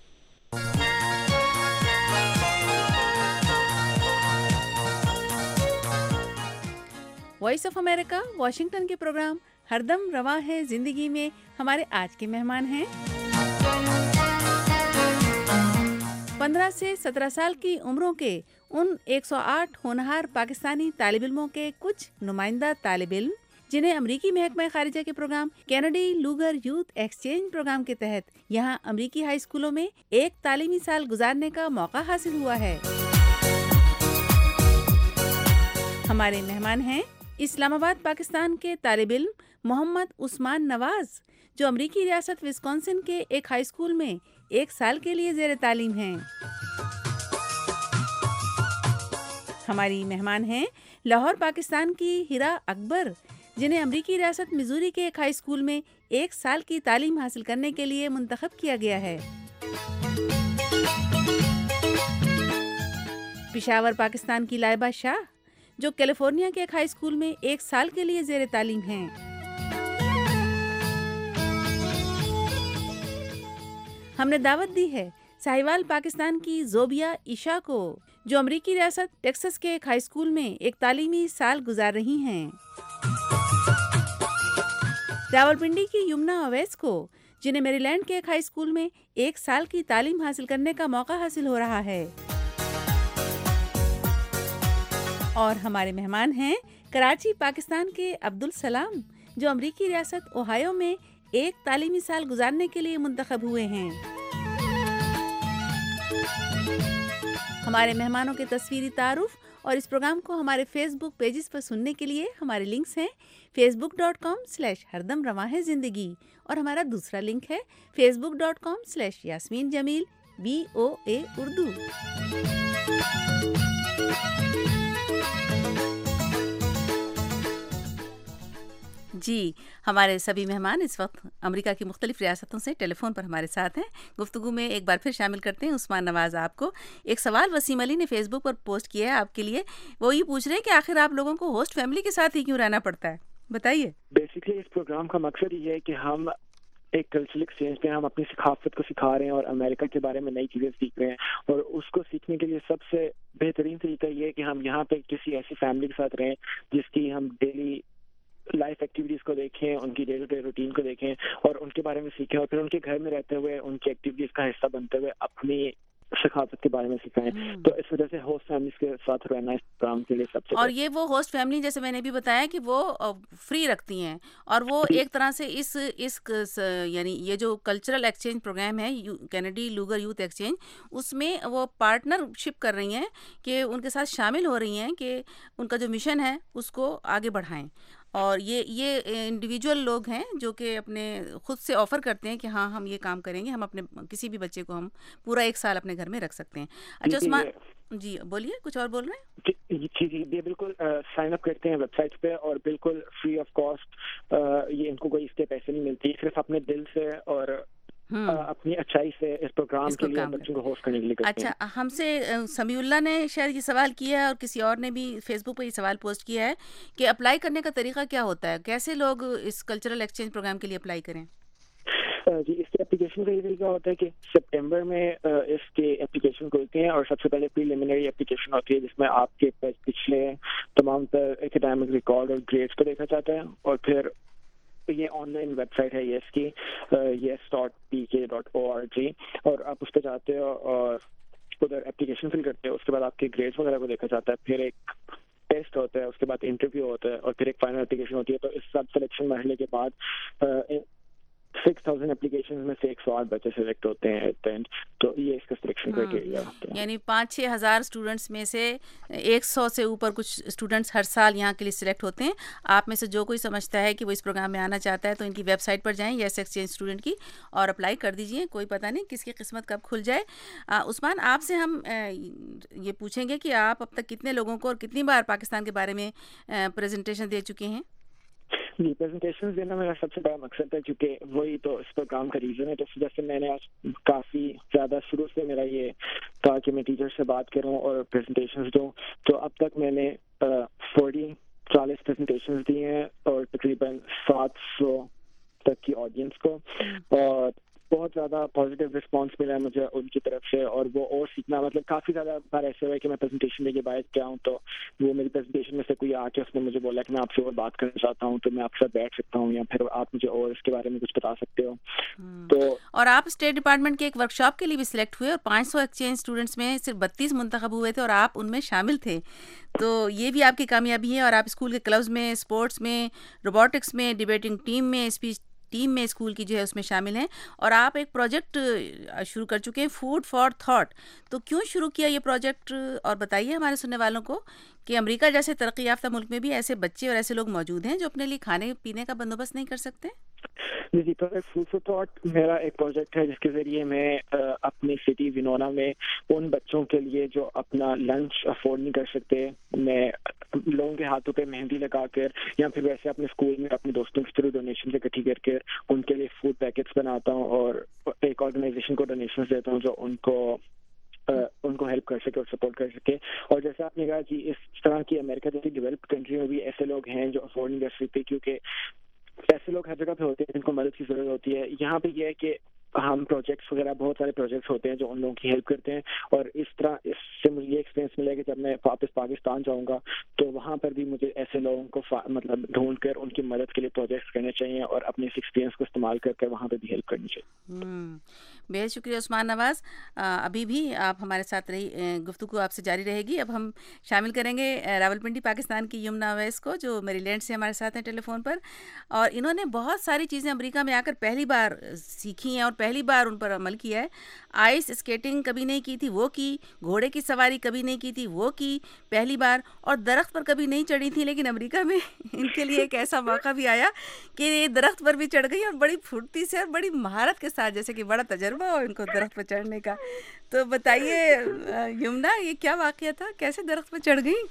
Voice of America Washington کے پروگرام ہر دم رواں ہے زندگی میں ہمارے آج کے مہمان ہیں 15 سے 17 سال کی عمروں کے ان 108 ہونہار پاکستانی طالب علموں کے کچھ نمائندہ طالب علم جنہیں امریکی محکمہ خارجہ کے programme Kennedy Lugar youth exchange programme کے تحت یہاں امریکی ہائی اسکولوں میں ایک تعلیمی سال گزارنے کا موقع حاصل ہوا ہے. ہمارے مہمان ہیں اسلام آباد پاکستان کے طالب علم محمد عثمان نواز، جو امریکی ریاست وسکونسن کے ایک ہائی اسکول میں ایک سال کے لیے زیر تعلیم ہیں. ہماری مہمان ہیں لاہور پاکستان کی ہیرا اکبر، جنہیں امریکی ریاست میزوری کے ایک ہائی اسکول میں ایک سال کی تعلیم حاصل کرنے کے لیے منتخب کیا گیا ہے. پشاور پاکستان کی لائبہ شاہ، جو کیلیفورنیا کے ایک ہائی اسکول میں ایک سال کے لیے زیر تعلیم ہیں. ہم نے دعوت دی ہے ساہیوال پاکستان کی زوبیا عشا کو، جو امریکی ریاست ٹیکساس کے ایک ہائی اسکول میں ایک تعلیمی سال گزار رہی ہیں. راولپنڈی کی یمنا اویس کو، جنہیں میری لینڈ کے ایک ہائی اسکول میں ایک سال کی تعلیم حاصل کرنے کا موقع حاصل ہو رہا ہے. اور ہمارے مہمان ہیں کراچی پاکستان کے عبدالسلام، جو امریکی ریاست اوہایو میں ایک تعلیمی سال گزارنے کے لیے منتخب ہوئے ہیں. ہمارے مہمانوں کے تصویری تعارف اور اس پروگرام کو ہمارے فیس بک پیجز پر سننے کے لیے ہمارے لنکس ہیں facebook.com/ہردم رواں ہے زندگی، اور ہمارا دوسرا لنک ہے facebook.com/یاسمین جمیل BOA اردو. جی، ہمارے سبھی مہمان اس وقت امریکہ کی مختلف ریاستوں سے ٹیلی فون پر ہمارے ساتھ ہیں. گفتگو میں ایک بار پھر شامل کرتے ہیں عثمان نواز. آپ کو ایک سوال وسیم علی نے فیس بک پر پوسٹ کیا ہے آپ کے لیے. وہ یہ پوچھ رہے ہیں کہ آخر آپ لوگوں کو ہوسٹ فیملی کے ساتھ ہی کیوں رہنا پڑتا ہے، بتائیے. بیسکلی اس پروگرام کا مقصد یہ ہے کہ ہم ایک کلچرل ایکسچینج پہ ہم اپنی ثقافت کو سکھا رہے ہیں اور امریکہ کے بارے میں نئی چیزیں سیکھ رہے ہیں. اور اس کو سیکھنے کے لیے سب سے بہترین طریقہ یہ ہے کہ ہم یہاں پہ کسی ایسی فیملی کے ساتھ رہیں جس کی ہم ڈیلی لائف ایکٹیویٹیز کو دیکھیں، ان کی ڈے ٹو ڈے روٹین کو دیکھیں اور ان کے بارے میں سیکھیں، اور پھر ان کے گھر میں رہتے ہوئے ان کی ایکٹیویٹیز کا حصہ بنتے ہوئے اپنی ثقافت کے بارے میں سکھائیں. تو اس وجہ سے ہوسٹ فیملیز کے ساتھ رہنا اس کام کے لیے سب سے. اور یہ وہ ہوسٹ فیملی جیسے میں نے بھی بتایا کہ وہ فری رکھتی ہیں، اور وہ ایک طرح سے اس یعنی یہ جو کلچرل ایکسچینج پروگرام ہے کینیڈی لوگر یوتھ ایکسچینج، اس میں وہ پارٹنر شپ کر رہی ہیں کہ ان کے ساتھ شامل ہو رہی ہیں کہ ان کا جو مشن ہے اس کو آگے بڑھائیں. اور یہ انڈیویجول لوگ ہیں جو کہ اپنے خود سے آفر کرتے ہیں کہ ہاں ہم یہ کام کریں گے، ہم اپنے کسی بھی بچے کو ہم پورا ایک سال اپنے گھر میں رکھ سکتے ہیں. اچھا عثمان جی بولیے، کچھ اور بول رہے ہیں؟ جی یہ بالکل سائن اپ کرتے ہیں ویب سائٹس پہ اور بالکل فری آف کاسٹ. یہ ان کو کوئی اس کے پیسے نہیں ملتی، صرف اپنے دل سے اور اپنی اچھائی سے اس پروگرام اس کے کو لیے کام بچوں کو ہوسٹ کرنے کے لیے کرتے ہیں. اچھا ہم سے سمیع اللہ نے شاید یہ سوال کیا ہے اور کسی اور نے بھی فیس بک پہ یہ سوال پوسٹ کیا ہے کہ اپلائی کرنے کا طریقہ کیا ہوتا ہے, کیسے لوگ اس کلچرل ایکسچینج پروگرام کے لیے اپلائی کریں؟ جی اس کے اپلیکیشن کا یہ طریقہ ہوتا ہے کہ سپٹمبر میں اس کے اپلیکیشن کھلتے ہیں, اور سب سے پہلے پریلیمنری اپلیکیشن ہوتی ہے جس میں آپ کے پچھلے تمام تر اکیڈیمک ریکارڈ اور گریڈس کو دیکھا جاتا ہے, اور پھر یہ آن لائن ویب سائٹ ہے یس کی yes.pk.org, اور آپ اس پہ جاتے ہو اور ادھر اپلیکیشن فل کرتے ہو. اس کے بعد آپ کے گریڈس وغیرہ کو دیکھا جاتا ہے, پھر ایک ٹیسٹ ہوتا ہے, اس کے بعد انٹرویو ہوتا ہے, اور پھر ایک فائنل اپلیکیشن ہوتی ہے. تو اس سب سلیکشن مرحلے کے بعد 6000 اپلیکیشن میں سے 108 بچے سلیکٹ ہوتے ہیں ایٹ اینڈ. تو یہ اس کا سلیکشن کرائٹیریا ہوتا ہے. یعنی 5-6 ہزار اسٹوڈنٹس میں سے 100 سے اوپر کچھ اسٹوڈنٹس ہر سال یہاں کے لیے سلیکٹ ہوتے ہیں. آپ میں سے جو کوئی سمجھتا ہے کہ وہ اس پروگرام میں آنا چاہتا ہے تو ان کی ویب سائٹ پر جائیں یس ایکسچینج اسٹوڈنٹ کی, اور اپلائی کر دیجئے. کوئی پتہ نہیں کس کی قسمت کب کھل جائے. عثمان آپ سے ہم یہ پوچھیں گے کہ آپ اب تک کتنے لوگوں کو اور کتنی بار پاکستان کے بارے میں پریزنٹیشن دے چکے ہیں؟ جی پریزنٹیشن دینا میرا سب سے بڑا مقصد ہے, کیونکہ وہی تو اس پروگرام کا ریزن ہے. تو اس وجہ سے میں نے آج کافی زیادہ شروع سے میرا یہ تھا کہ میں ٹیچر سے بات کروں اور پریزنٹیشنز دوں. تو اب تک میں نے 40 پریزنٹیشنز دی ہیں اور تقریباً 700 تک کی آڈینس کو, اور بہت زیادہ پازیٹیو رسپانس ملا ہے مجھے ان کی طرف سے. اور وہ اور سیکھنا, مطلب کافی زیادہ بار ایسے ہوا ہے کہ میں پریزنٹیشن دے کے باہر کیا ہوں تو وہ میری پریزنٹیشن میں سے کوئی آ کے اس نے مجھے بولا کہ میں آپ سے اور بات کرنا چاہتا ہوں, تو میں آپ کے ساتھ بیٹھ سکتا ہوں, یا پھر آپ مجھے اور اس کے بارے میں کچھ بتا سکتے ہو. تو اور آپ اسٹیٹ ڈپارٹمنٹ کے ایک ورکشاپ کے لیے بھی سلیکٹ ہوئے, اور 500 ایکسچینج اسٹوڈنٹس میں صرف 32 منتخب ہوئے تھے اور آپ ان میں شامل تھے. تو یہ بھی آپ کی کامیابی ہے. اور آپ اسکول کے کلبز میں, اسپورٹس میں, روبوٹکس میں, ڈیبیٹنگ ٹیم میں, اسپیچ ٹیم میں اسکول کی جو ہے اس میں شامل ہیں, اور آپ ایک پروجیکٹ شروع کر چکے ہیں فوڈ فار تھاٹ. تو کیوں شروع کیا یہ پروجیکٹ, اور بتائیے ہمارے سننے والوں کو کہ امریکہ جیسے ترقی یافتہ ملک میں بھی ایسے بچے اور ایسے لوگ موجود ہیں جو اپنے لیے کھانے پینے کا بندوبست نہیں کر سکتے. جی پروجیکٹ فوڈ فار تھاٹ میرا ایک پروجیکٹ ہے جس کے ذریعے میں اپنی سٹی ونونا میں ان بچوں کے لیے جو اپنا لنچ افورڈ نہیں کر سکتے, میں لوگوں کے ہاتھوں پہ مہندی لگا کر یا پھر ویسے اپنے اسکول میں اپنے دوستوں کے تھرو ڈونیشن اکٹھی کر کے ان کے لیے فوڈ پیکٹس بناتا ہوں, اور ایک آرگنائزیشن کو ڈونیشنز دیتا ہوں جو ان کو ہیلپ کر سکے اور سپورٹ کر سکے. اور جیسے آپ نے کہا کہ اس طرح کی امریکہ جیسی ڈیولپڈ کنٹری میں بھی ایسے لوگ ہیں جو افورڈ نہیں کر سکتے, کیونکہ ایسے لوگ ہر جگہ پہ ہوتے ہیں جن کو مدد کی ضرورت ہوتی ہے. یہاں پہ یہ ہے کہ ہم پروجیکٹس وغیرہ بہت سارے پروجیکٹس ہوتے ہیں جو ان لوگوں کی ہیلپ کرتے ہیں, اور اس طرح اس سے مجھے یہ ایکسپیرینس ملے کہ جب میں واپس پاکستان جاؤں گا تو وہاں پر بھی مجھے ایسے لوگوں کو مطلب ڈھونڈ کر ان کی مدد کے لیے پروجیکٹس کرنے چاہیے, اور اپنے اس ایکسپیرینس کو استعمال کر کے وہاں پہ بھی ہیلپ کرنی چاہیے. بہت شکریہ عثمان نواز. ابھی بھی آپ ہمارے ساتھ رہی, گفتگو آپ سے جاری رہے گی. اب ہم شامل کریں گے راولپنڈی پاکستان کی یمنا اویس کو, جو میری لینڈ سے ہمارے ساتھ ہیں ٹیلی فون پر, اور انہوں نے بہت ساری چیزیں امریکہ میں آ کر پہلی بار سیکھی ہیں اور پہلی بار ان پر عمل کیا ہے. آئس اسکیٹنگ کبھی نہیں کی تھی, وہ کی. گھوڑے کی سواری کبھی نہیں کی تھی, وہ کی پہلی بار. اور درخت پر کبھی نہیں چڑھی تھی, لیکن امریکہ میں ان کے لیے ایک ایسا موقع بھی آیا کہ یہ درخت پر بھی چڑھ گئی, اور بڑی پھرتی سے اور بڑی مہارت کے ساتھ, جیسے کہ بڑا تجربہ ہو ان کو درخت پر چڑھنے کا. تو بتائیے یمنا, یہ کیا واقعہ تھا, کیسے درخت پر چڑھ گئی؟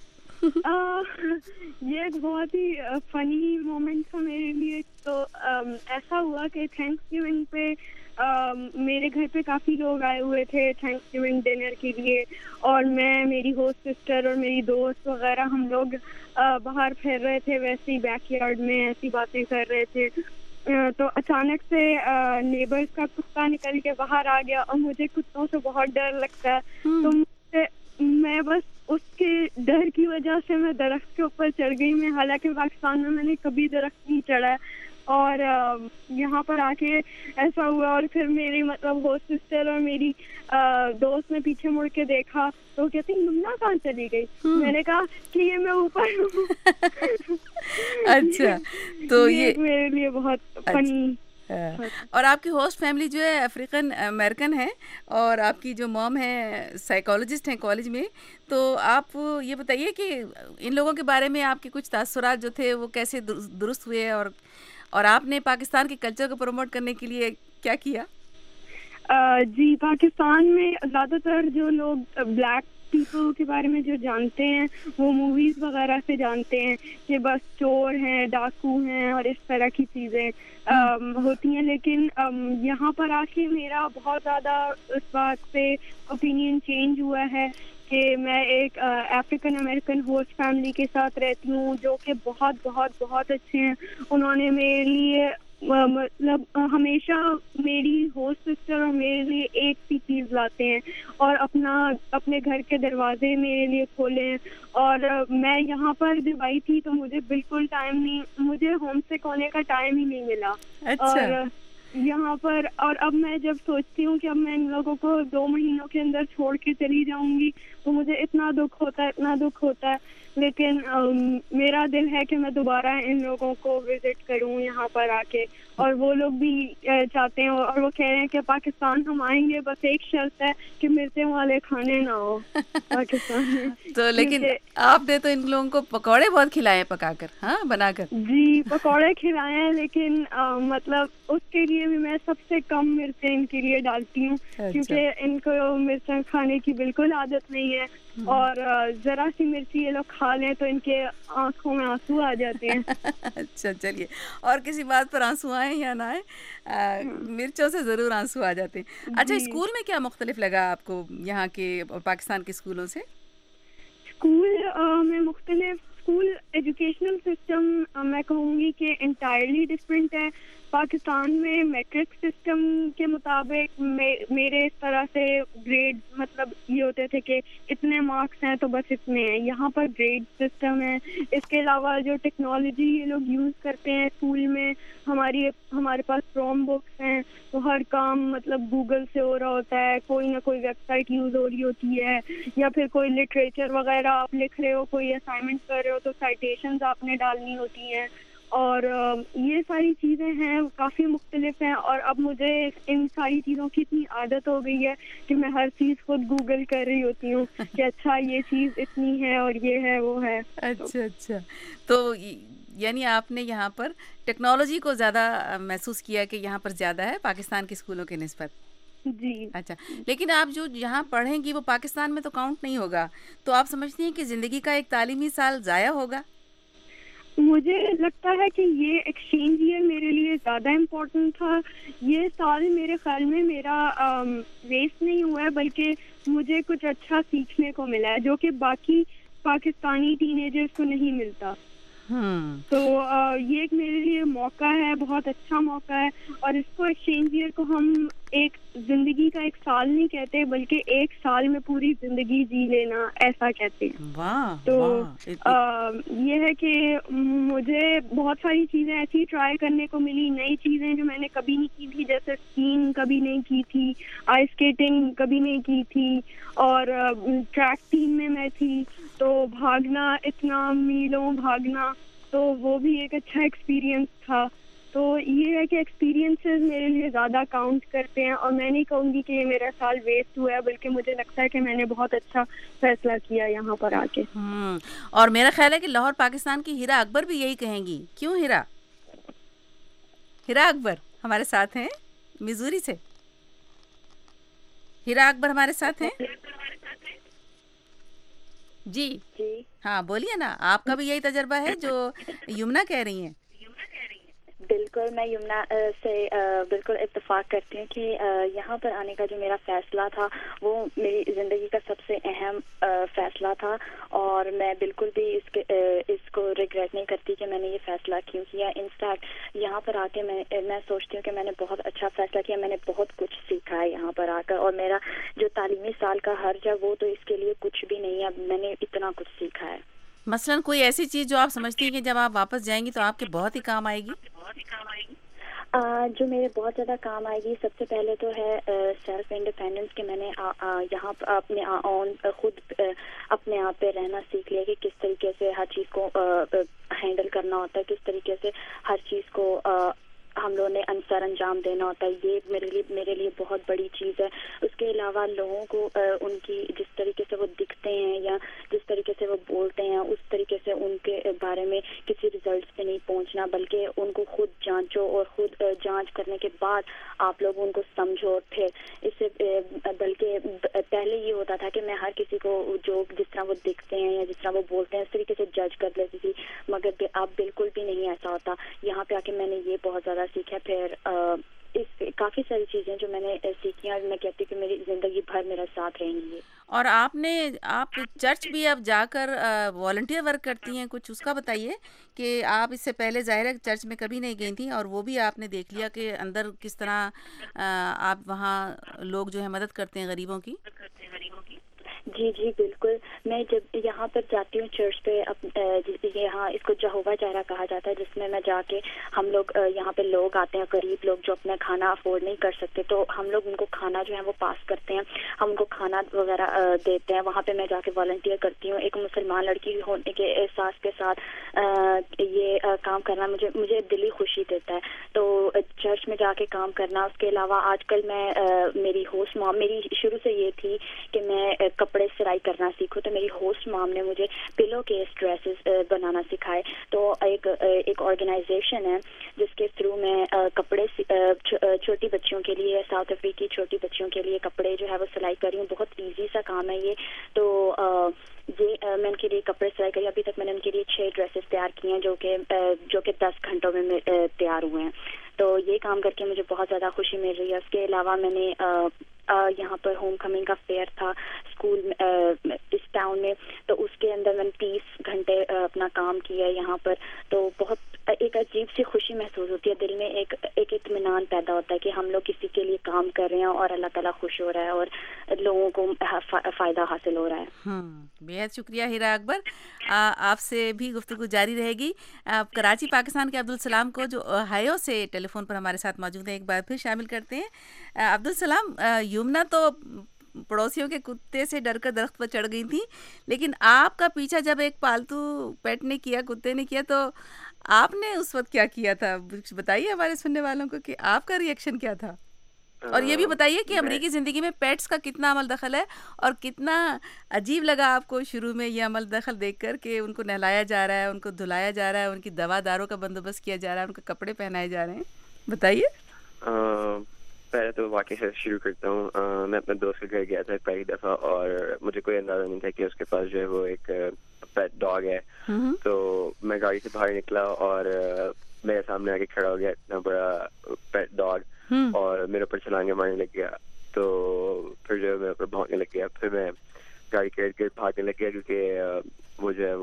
یہ ایک بہت ہی فنی مومنٹ تھا میرے لیے. تو ایسا ہوا کہ تھینکس گیونگ پہ میرے گھر پہ کافی لوگ آئے ہوئے تھے تھینکس گیونگ ڈنر کے لیے, اور میں, میری ہوسٹ سسٹر اور میری دوست وغیرہ ہم لوگ باہر پھر رہے تھے ویسے ہی بیک یارڈ میں, ایسی باتیں کر رہے تھے. تو اچانک سے نیبرز کا کتا نکل کے باہر آ گیا, اور مجھے کتوں سے بہت ڈر لگتا ہے. تو میں بس اس کے ڈر کی وجہ سے میں درخت کے اوپر چڑھ گئی. میں حالانکہ پاکستان میں نے کبھی درخت نہیں چڑھا ہے, اور یہاں پر آ کے ایسا ہوا. اور پھر میری مطلب ہوسٹ سسٹر اور میری دوست نے پیچھے مڑ کے دیکھا تو کہتے یمنا کہاں چلی گئی. میں نے کہا کہ یہ میں اوپر ہوں. اچھا, تو یہ میرے لیے بہت فنی. اور آپ کی ہوسٹ فیملی جو ہے افریقن امریکن ہے, اور آپ کی جو موم ہے سائیکالوجسٹ ہیں کالج میں. تو آپ یہ بتائیے کہ ان لوگوں کے بارے میں آپ کے کچھ تاثرات جو تھے وہ کیسے درست ہوئے, اور آپ نے پاکستان کے کلچر کو پروموٹ کرنے کے لیے کیا کیا؟ جی پاکستان میں زیادہ تر جو لوگ بلیک پیپل کے بارے میں جو جانتے ہیں وہ موویز وغیرہ سے جانتے ہیں کہ بس چور ہیں, ڈاکو ہیں اور اس طرح کی چیزیں ہوتی ہیں, لیکن یہاں پر آ کے میرا بہت زیادہ اس بات پہ اوپینین چینج ہوا ہے کہ میں ایک افریقن امریکن ہوسٹ فیملی کے ساتھ رہتی ہوں جو کہ بہت بہت بہت اچھے ہیں. انہوں نے میرے لیے مطلب ہمیشہ میری ہوسٹ سسٹر اور میرے لیے ایک سی چیز لاتے ہیں اور اپنے گھر کے دروازے میرے لیے کھولے. اور میں یہاں پر جب آئی تھی تو مجھے بالکل ٹائم نہیں, مجھے ہوم سک ہونے کا ٹائم ہی نہیں ملا. اور یہاں پر اور اب میں جب سوچتی ہوں کہ اب میں ان لوگوں کو 2 مہینوں کے اندر چھوڑ کے چلی جاؤں گی تو مجھے اتنا دکھ ہوتا ہے, لیکن میرا دل ہے کہ میں دوبارہ ان لوگوں کو وزٹ کروں یہاں پر آ کے. اور وہ لوگ بھی چاہتے ہیں اور وہ کہہ رہے ہیں کہ پاکستان ہم آئیں گے, بس ایک شرط ہے کہ مرچیں والے کھانے نہ ہو پاکستان میں. تو لیکن آپ نے تو ان لوگوں کو پکوڑے بہت کھلائے ہیں پکا کر, ہاں بنا کر. جی پکوڑے کھلائے ہیں, لیکن مطلب اس کے لیے بھی میں سب سے کم مرچیں ان کے لیے ڈالتی ہوں کیونکہ ان کو مرچیں کھانے کی بالکل عادت نہیں ہے. اور ذرا سی مرچی یہ لوگ کھا لیں تو ان کے آنکھوں میں آنسو آ جاتے ہیں. اچھا چلیے, اور کسی بات پر آنسو آئیں یا نہ آئیں, مرچوں سے ضرور آنسو آ جاتے ہیں. اچھا اسکول میں کیا مختلف لگا آپ کو یہاں کے اور پاکستان کے اسکولوں سے؟ اسکول میں مختلف اسکول ایجوکیشنل سسٹم میں کہوں گی کہ انٹائرلی ڈفرینٹ ہے. پاکستان میں میٹرک سسٹم کے مطابق میرے اس طرح سے گریڈ مطلب یہ ہوتے تھے کہ اتنے مارکس ہیں تو بس اتنے ہیں. یہاں پر گریڈ سسٹم ہے. اس کے علاوہ جو ٹیکنالوجی یہ لوگ یوز کرتے ہیں اسکول میں, ہمارے پاس کروم بکس ہیں تو ہر کام مطلب گوگل سے ہو رہا ہوتا ہے, کوئی نہ کوئی ویب سائٹ یوز ہو رہی ہوتی ہے, یا پھر کوئی لٹریچر وغیرہ آپ لکھ رہے ہو, کوئی اسائنمنٹ کر رہے ہو تو سائٹیشنز آپ نے ڈالنی ہوتی ہیں. اور یہ ساری چیزیں ہیں, کافی مختلف ہیں. اور اب مجھے ان ساری چیزوں کی اتنی عادت ہو گئی ہے کہ میں ہر چیز خود گوگل کر رہی ہوتی ہوں کہ اچھا یہ چیز اتنی ہے اور یہ ہے وہ ہے. اچھا تو یعنی آپ نے یہاں پر ٹیکنالوجی کو زیادہ محسوس کیا کہ یہاں پر زیادہ ہے پاکستان کے اسکولوں کے نسبت؟ جی. اچھا, لیکن آپ جو یہاں پڑھیں گی وہ پاکستان میں تو کاؤنٹ نہیں ہوگا, تو آپ سمجھتی ہیں کہ زندگی کا ایک تعلیمی سال ضائع ہوگا؟ مجھے لگتا ہے کہ یہ ایکسچینج ایئر میرے لیے زیادہ امپورٹنٹ تھا. یہ سال میرے خیال میں میرا ویسٹ نہیں ہوا ہے, بلکہ مجھے کچھ اچھا سیکھنے کو ملا ہے جو کہ باقی پاکستانی ٹین ایجرز کو نہیں ملتا. تو یہ ایک میرے لیے موقع ہے, بہت اچھا موقع ہے. اور اس کو ایکسچینج ایئر کو ہم ایک زندگی کا ایک سال نہیں کہتے بلکہ ایک سال میں پوری زندگی جی لینا ایسا کہتے ہیں. تو یہ ہے کہ مجھے بہت ساری چیزیں ایسی ٹرائی کرنے کو ملی, نئی چیزیں جو میں نے کبھی نہیں کی تھی, جیسے اسکیئنگ کبھی نہیں کی تھی, آئس اسکیٹنگ کبھی نہیں کی تھی, اور ٹریک ٹیم میں تھی تو بھاگنا, اتنا میلوں بھاگنا, تو وہ بھی ایک اچھا ایکسپیرینس تھا. تو یہ ہے کہ ایکسپیرینسز میرے لیے زیادہ کاؤنٹ کرتے ہیں, اور میں نہیں کہوں گی کہ یہ میرا سال ویسٹ ہوا ہے, بلکہ مجھے لگتا ہے کہ میں نے بہت اچھا فیصلہ کیا یہاں پر آ کے. اور میرا خیال ہے کہ لاہور پاکستان کی ہیرا اکبر بھی یہی کہیں گی. کیوں ہیرا اکبر ہمارے ساتھ ہیں میزوری سے. ہیرا اکبر ہمارے ساتھ ہیں. جی ہاں بولیے نا, آپ کا بھی یہی تجربہ ہے جو یمنا کہہ رہی ہیں؟ بالکل, میں یمنا سے بالکل اتفاق کرتی ہوں کہ یہاں پر آنے کا جو میرا فیصلہ تھا وہ میری زندگی کا سب سے اہم فیصلہ تھا, اور میں بالکل بھی اس کو ریگریٹ نہیں کرتی کہ میں نے یہ فیصلہ کیوں کیا. انفیکٹ یہاں پر آ کے میں سوچتی ہوں کہ میں نے بہت اچھا فیصلہ کیا, میں نے بہت کچھ سیکھا ہے یہاں پر آ کر, اور میرا جو تعلیمی سال کا خرچ ہے وہ تو اس کے لیے کچھ بھی نہیں ہے. میں نے اتنا کچھ سیکھا ہے. مثلاً کوئی ایسی چیز جو آپ سمجھتی ہیں کہ جب آپ واپس جائیں گی تو آپ کے بہت ہی کام آئے گی؟ جو میرے بہت زیادہ کام آئے گی, سب سے پہلے تو ہے سیلف انڈیپینڈنس, کہ میں نے یہاں اپنے خود اپنے آپ پہ رہنا سیکھ لیا کہ کس طریقے سے ہر چیز کو ہینڈل کرنا ہوتا ہے, کس طریقے سے ہر چیز کو ہم لوگوں نے سر انجام دینا ہوتا ہے. یہ میرے لیے بہت بڑی چیز ہے. اس کے علاوہ لوگوں کو ان کی جس طریقے سے وہ دکھتے ہیں یا جس طریقے سے وہ بولتے ہیں اس طریقے سے ان کے بارے میں کسی ریزلٹس پہ نہیں پہنچنا, بلکہ ان کو خود جانچو اور خود جانچ کرنے کے بعد آپ لوگ ان کو سمجھو. پھر اس سے بلکہ پہلے یہ ہوتا تھا کہ میں ہر کسی کو جو جس طرح وہ دکھتے ہیں یا جس طرح وہ بولتے ہیں اس طریقے سے جج کر لیتی تھی, مگر اب بالکل بھی نہیں ایسا ہوتا. یہاں پہ آ کے میں نے یہ بہت زیادہ سیکھا. پھر اس کافی ساری چیزیں جو میں نے سیکھی ہیں اور میں کہتی ہوں کہ میری زندگی بھر میرا ساتھ رہیں گی. اور آپ چرچ بھی اب جا کر والنٹیئر ورک کرتی ہیں کچھ, اس کا بتائیے کہ آپ اس سے پہلے ظاہر ہے چرچ میں کبھی نہیں گئی تھیں اور وہ بھی آپ نے دیکھ لیا کہ اندر کس طرح آپ وہاں لوگ جو ہے مدد کرتے ہیں غریبوں کی. جی جی بالکل. میں جب یہاں پر جاتی ہوں چرچ پہ, یہاں اس کو جہوہ جارہ کہا جاتا ہے, جس میں میں جا کے ہم لوگ یہاں پہ لوگ آتے ہیں غریب لوگ جو اپنا کھانا افورڈ نہیں کر سکتے, تو ہم لوگ ان کو کھانا جو ہے وہ پاس کرتے ہیں, ہم ان کو کھانا وغیرہ دیتے ہیں. وہاں پہ میں جا کے والنٹیئر کرتی ہوں. ایک مسلمان لڑکی ہونے کے احساس کے ساتھ یہ کام کرنا مجھے دلی خوشی دیتا ہے. تو چرچ میں جا کے کام کرنا. اس کے علاوہ آج کل میں میری ہوسٹ مام, میری شروع سے یہ تھی کہ میں کپڑے سلائی کرنا سیکھوں, تو میری ہوسٹ مام نے مجھے پلو کیس ڈریسز بنانا سکھائے. تو ایک آرگنائزیشن ہے جس کے تھرو میں کپڑے چھوٹی بچیوں کے لیے, ساؤتھ افریقی چھوٹی بچیوں کے لیے کپڑے جو ہے وہ سلائی کر رہی ہوں. بہت ایزی سا کام ہے یہ. تو میں ان کے لیے کپڑے سلائی کری. ابھی تک میں نے ان کے لیے 6 ڈریسز تیار کی ہیں جو کہ 10 گھنٹوں میں تیار ہوئے ہیں. تو یہ کام کر کے مجھے بہت زیادہ خوشی مل رہی ہے. اس کے علاوہ میں نے یہاں پر ہوم کمنگ کا فیئر تھا اسکول میں اس ٹاؤن میں, تو اس کے اندر میں نے 30 گھنٹے اپنا کام کیا یہاں پر. تو بہت ایک عجیب سی خوشی محسوس ہوتی ہے دل میں, ایک اطمینان پیدا ہوتا ہے کہ ہم لوگ کسی کے لیے کام کر رہے ہیں اور اللہ تعالیٰ خوش ہو رہا ہے اور لوگوں کو فائدہ حاصل ہو رہا ہے. بہت شکریہ ہیرا اکبر. آپ سے بھی گفتگو جاری رہے گی. کراچی پاکستان کے عبدالسلام کو جو اوہایو سے ٹیلی فون پر ہمارے ساتھ موجود ہیں ایک بار پھر شامل کرتے ہیں. عبدالسلام, یمنا تو پڑوسیوں کے کتے سے ڈر کر درخت پر چڑھ گئی تھی, لیکن آپ کا پیچھا جب ایک پالتو پیٹ نے کیا, کتے نے کیا, تو آپ نے اس وقت کیا کیا تھا؟ بتائیے ہمارے سننے والوں کو کہ آپ کا ریئیکشن کیا تھا. اور یہ بھی بتائیے کہ امریکی زندگی میں پیٹس کا کتنا عمل دخل ہے اور کتنا عجیب لگا آپ کو شروع میں یہ عمل دخل دیکھ کر کہ ان کو نہلایا جا رہا ہے, ان کو دھلایا جا رہا ہے, ان کی دوا داروں کا بندوبست کیا جا رہا ہے, ان کو کپڑے پہنائے جا رہے ہیں. بتائیے. پہلے تو واقعی سے شروع کرتا ہوں. میں اپنے دوست کے گھر گیا تھا پہلی دفعہ اور مجھے کوئی اندازہ نہیں تھا کہ اس کے پاس جو ہے وہ ایک پیٹ ڈاگ ہے. تو میں گاڑی سے باہر نکلا اور میرے سامنے آ کے کھڑا ہو گیا اتنا بڑا پیٹ ڈاگ اور میرے اوپر چھلانگے مارنے لگ گیا. تو پھر جو ہے میں اوپر بھونکنے لگ گیا. پھر میں گاڑی کے ارد گرد بھاگنے لگ گیا کیونکہ وہ جو ہے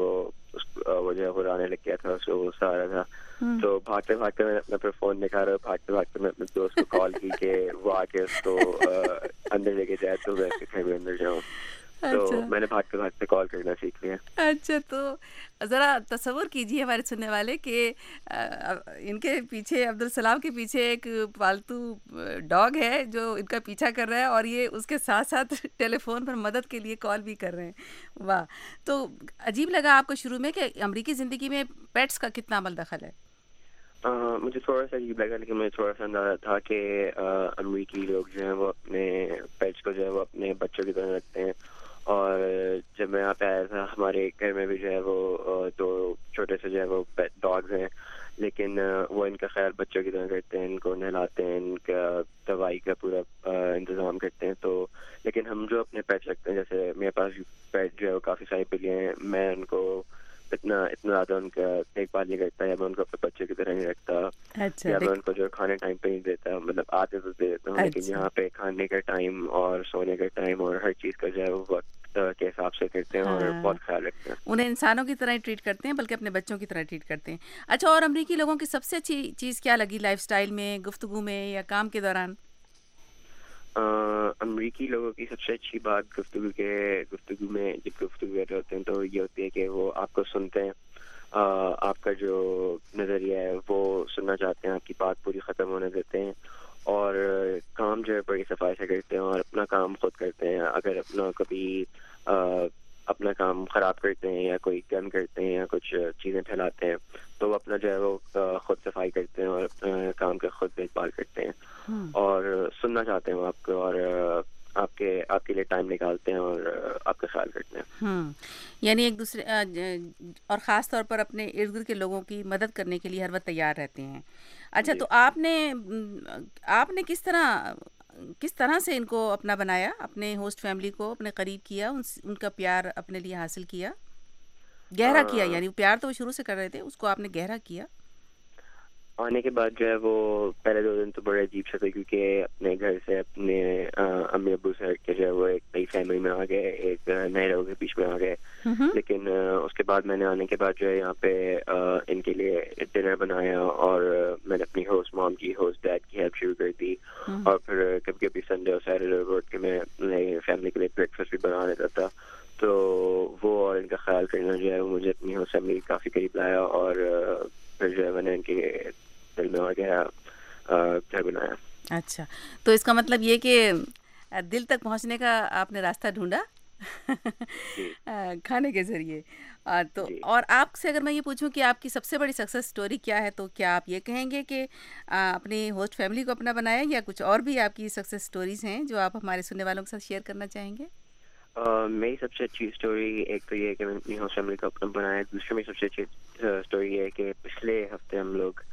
وہ رانے لگ گیا تھا, اس کو غصہ آ رہا تھا. تو بھاگتے بھاگتے میں نے اپنا پھر فون نکالا, بھاگتے بھاگتے میں اپنے دوست کو کال کی کہ وہ آ کے اس کو اندر لے کے جائے تو میں اس کے گھر میں اندر جاؤں. تو میں نے بھاگتے بھاگتے کال کرنا سیکھ لیا. اچھا, تو ذرا تصور کیجیے ہمارے سننے والے کہ ان کے پیچھے, عبدالسلام کے پیچھے ایک پالتو ڈاگ ہے جو ان کا پیچھا کر رہا ہے اور یہ اس کے ساتھ ساتھ ٹیلی فون پر مدد کے لیے کال بھی کر رہے ہیں. واہ. تو عجیب لگا آپ کو شروع میں کہ امریکی زندگی میں پیٹس کا کتنا عمل دخل ہے؟ مجھے تھوڑا سا عجیب لگا, لیکن مجھے تھوڑا سا اندازہ تھا کہ امریکی لوگ جو ہیں وہ اپنے پیٹس کو جو ہے وہ اپنے بچوں کی طرح رکھتے ہیں. اور جب میں یہاں پہ آیا تھا ہمارے گھر میں بھی جو ہے وہ 2 چھوٹے سے جو ہے وہ پیٹ ڈاگز ہیں, لیکن وہ ان کا خیال بچوں کی طرح کرتے ہیں, ان کو نہلاتے ہیں, ان کا دوائی کا پورا انتظام کرتے ہیں. تو لیکن ہم جو اپنے پیٹس رکھتے ہیں, جیسے میرے پاس پیٹ جو ہے وہ کافی ساری بلیاں ہیں, میں ان کو اتنا زیادہ ان کا دیکھ بھال نہیں کرتا, یا میں ان کو اپنے بچے کی طرح نہیں رکھتا, یا میں ان کو جو کھانے ٹائم پہ نہیں دیتا, مطلب آتے تو دے دیتا ہوں, لیکن یہاں پہ کھانے کا ٹائم اور سونے کا ٹائم اور ہر چیز کا جو ہے وہ وقت کے حساب سے کرتے ہیں اور بہت خیال رکھتے ہیں. انہیں انسانوں کی طرح ہی ٹریٹ کرتے ہیں بلکہ اپنے بچوں کی طرح ٹریٹ کرتے ہیں. اچھا, اور امریکی لوگوں کی سب سے اچھی چیز کیا لگی لائف سٹائل میں, گفتگو میں یا کام کے دوران؟ امریکی لوگوں کی سب سے اچھی بات گفتگو میں جب گفتگو کر رہے ہوتے ہیں تو یہ ہوتی ہے کہ وہ آپ کو سنتے ہیں, آپ کا جو نظریہ ہے وہ سننا چاہتے ہیں, آپ کی بات پوری ختم ہونے دیتے ہیں, اور کام جو ہے بڑی صفائی سے کرتے ہیں اور اپنا کام خود کرتے ہیں. اگر کبھی اپنا کام خراب کرتے ہیں یا کوئی گن کرتے ہیں یا کچھ چیزیں پھیلاتے ہیں تو وہ اپنا جو ہے وہ خود صفائی کرتے ہیں اور کام کا سننا چاہتے ہیں وہ آپ کو، اور آپ کے لیے ٹائم نکالتے ہیں اور آپ کا خیال کرتے ہیں. یعنی ایک دوسرے اور خاص طور پر اپنے ارد گرد کے لوگوں کی مدد کرنے کے لیے ہر وقت تیار رہتے ہیں. اچھا، تو آپ نے کس طرح سے ان کو اپنا بنایا، اپنے ہوسٹ فیملی کو اپنے قریب کیا، ان کا پیار اپنے لیے حاصل کیا، گہرا کیا؟ یعنی پیار تو وہ شروع سے کر رہے تھے، اس کو آپ نے گہرا کیا. آنے کے بعد جو ہے وہ پہلے 2 دن تو بڑے عجیب سے تھے، کیونکہ اپنے گھر سے اپنے امی ابو سے ہٹ کے جو ہے وہ ایک نئی فیملی میں آ گئے، ایک نئے لوگوں کے بیچ میں آ گئے. لیکن اس کے بعد میں نے آنے کے بعد جو ہے یہاں پہ ان کے لیے ڈنر بنایا، اور میں نے اپنی ہوسٹ مام کی، ہوسٹ ڈیڈ کی ہیلپ شروع کر دی. اور پھر کبھی کبھی سنڈے اور سیٹرڈے کو اٹھ کے میں فیملی کے لیے بریک فاسٹ بھی بنا لیتا تھا. تو وہ اور ان کا خیال کرنا جو ہے وہ مجھے اپنی ہوسٹ فیملی کافی قریب لایا، اور پھر جو ہے میں نے ان کے دل میں اور گیا گھر بنایا. اچھا، تو اس کا مطلب یہ کہ دل تک پہنچنے کا آپ نے راستہ ڈھونڈا کھانے کے ذریعے. تو اور آپ سے اگر میں یہ پوچھوں کہ آپ کی سب سے بڑی سکسیس سٹوری کیا ہے، تو کیا آپ یہ کہیں گے کہ اپنی ہوسٹ فیملی کو اپنا بنایا، یا کچھ اور بھی آپ کی سکسیس سٹوریز ہیں جو آپ ہمارے سننے والوں کے ساتھ شیئر کرنا چاہیں گے؟ میری سب سے اچھی اسٹوری ایک تو یہ ہے کہ میں اپنی ہوسٹ فیملی کو اپنا بنایا. دوسری میری سب سے اچھی اسٹوری یہ ہے کہ پچھلے ہفتے ہم لوگ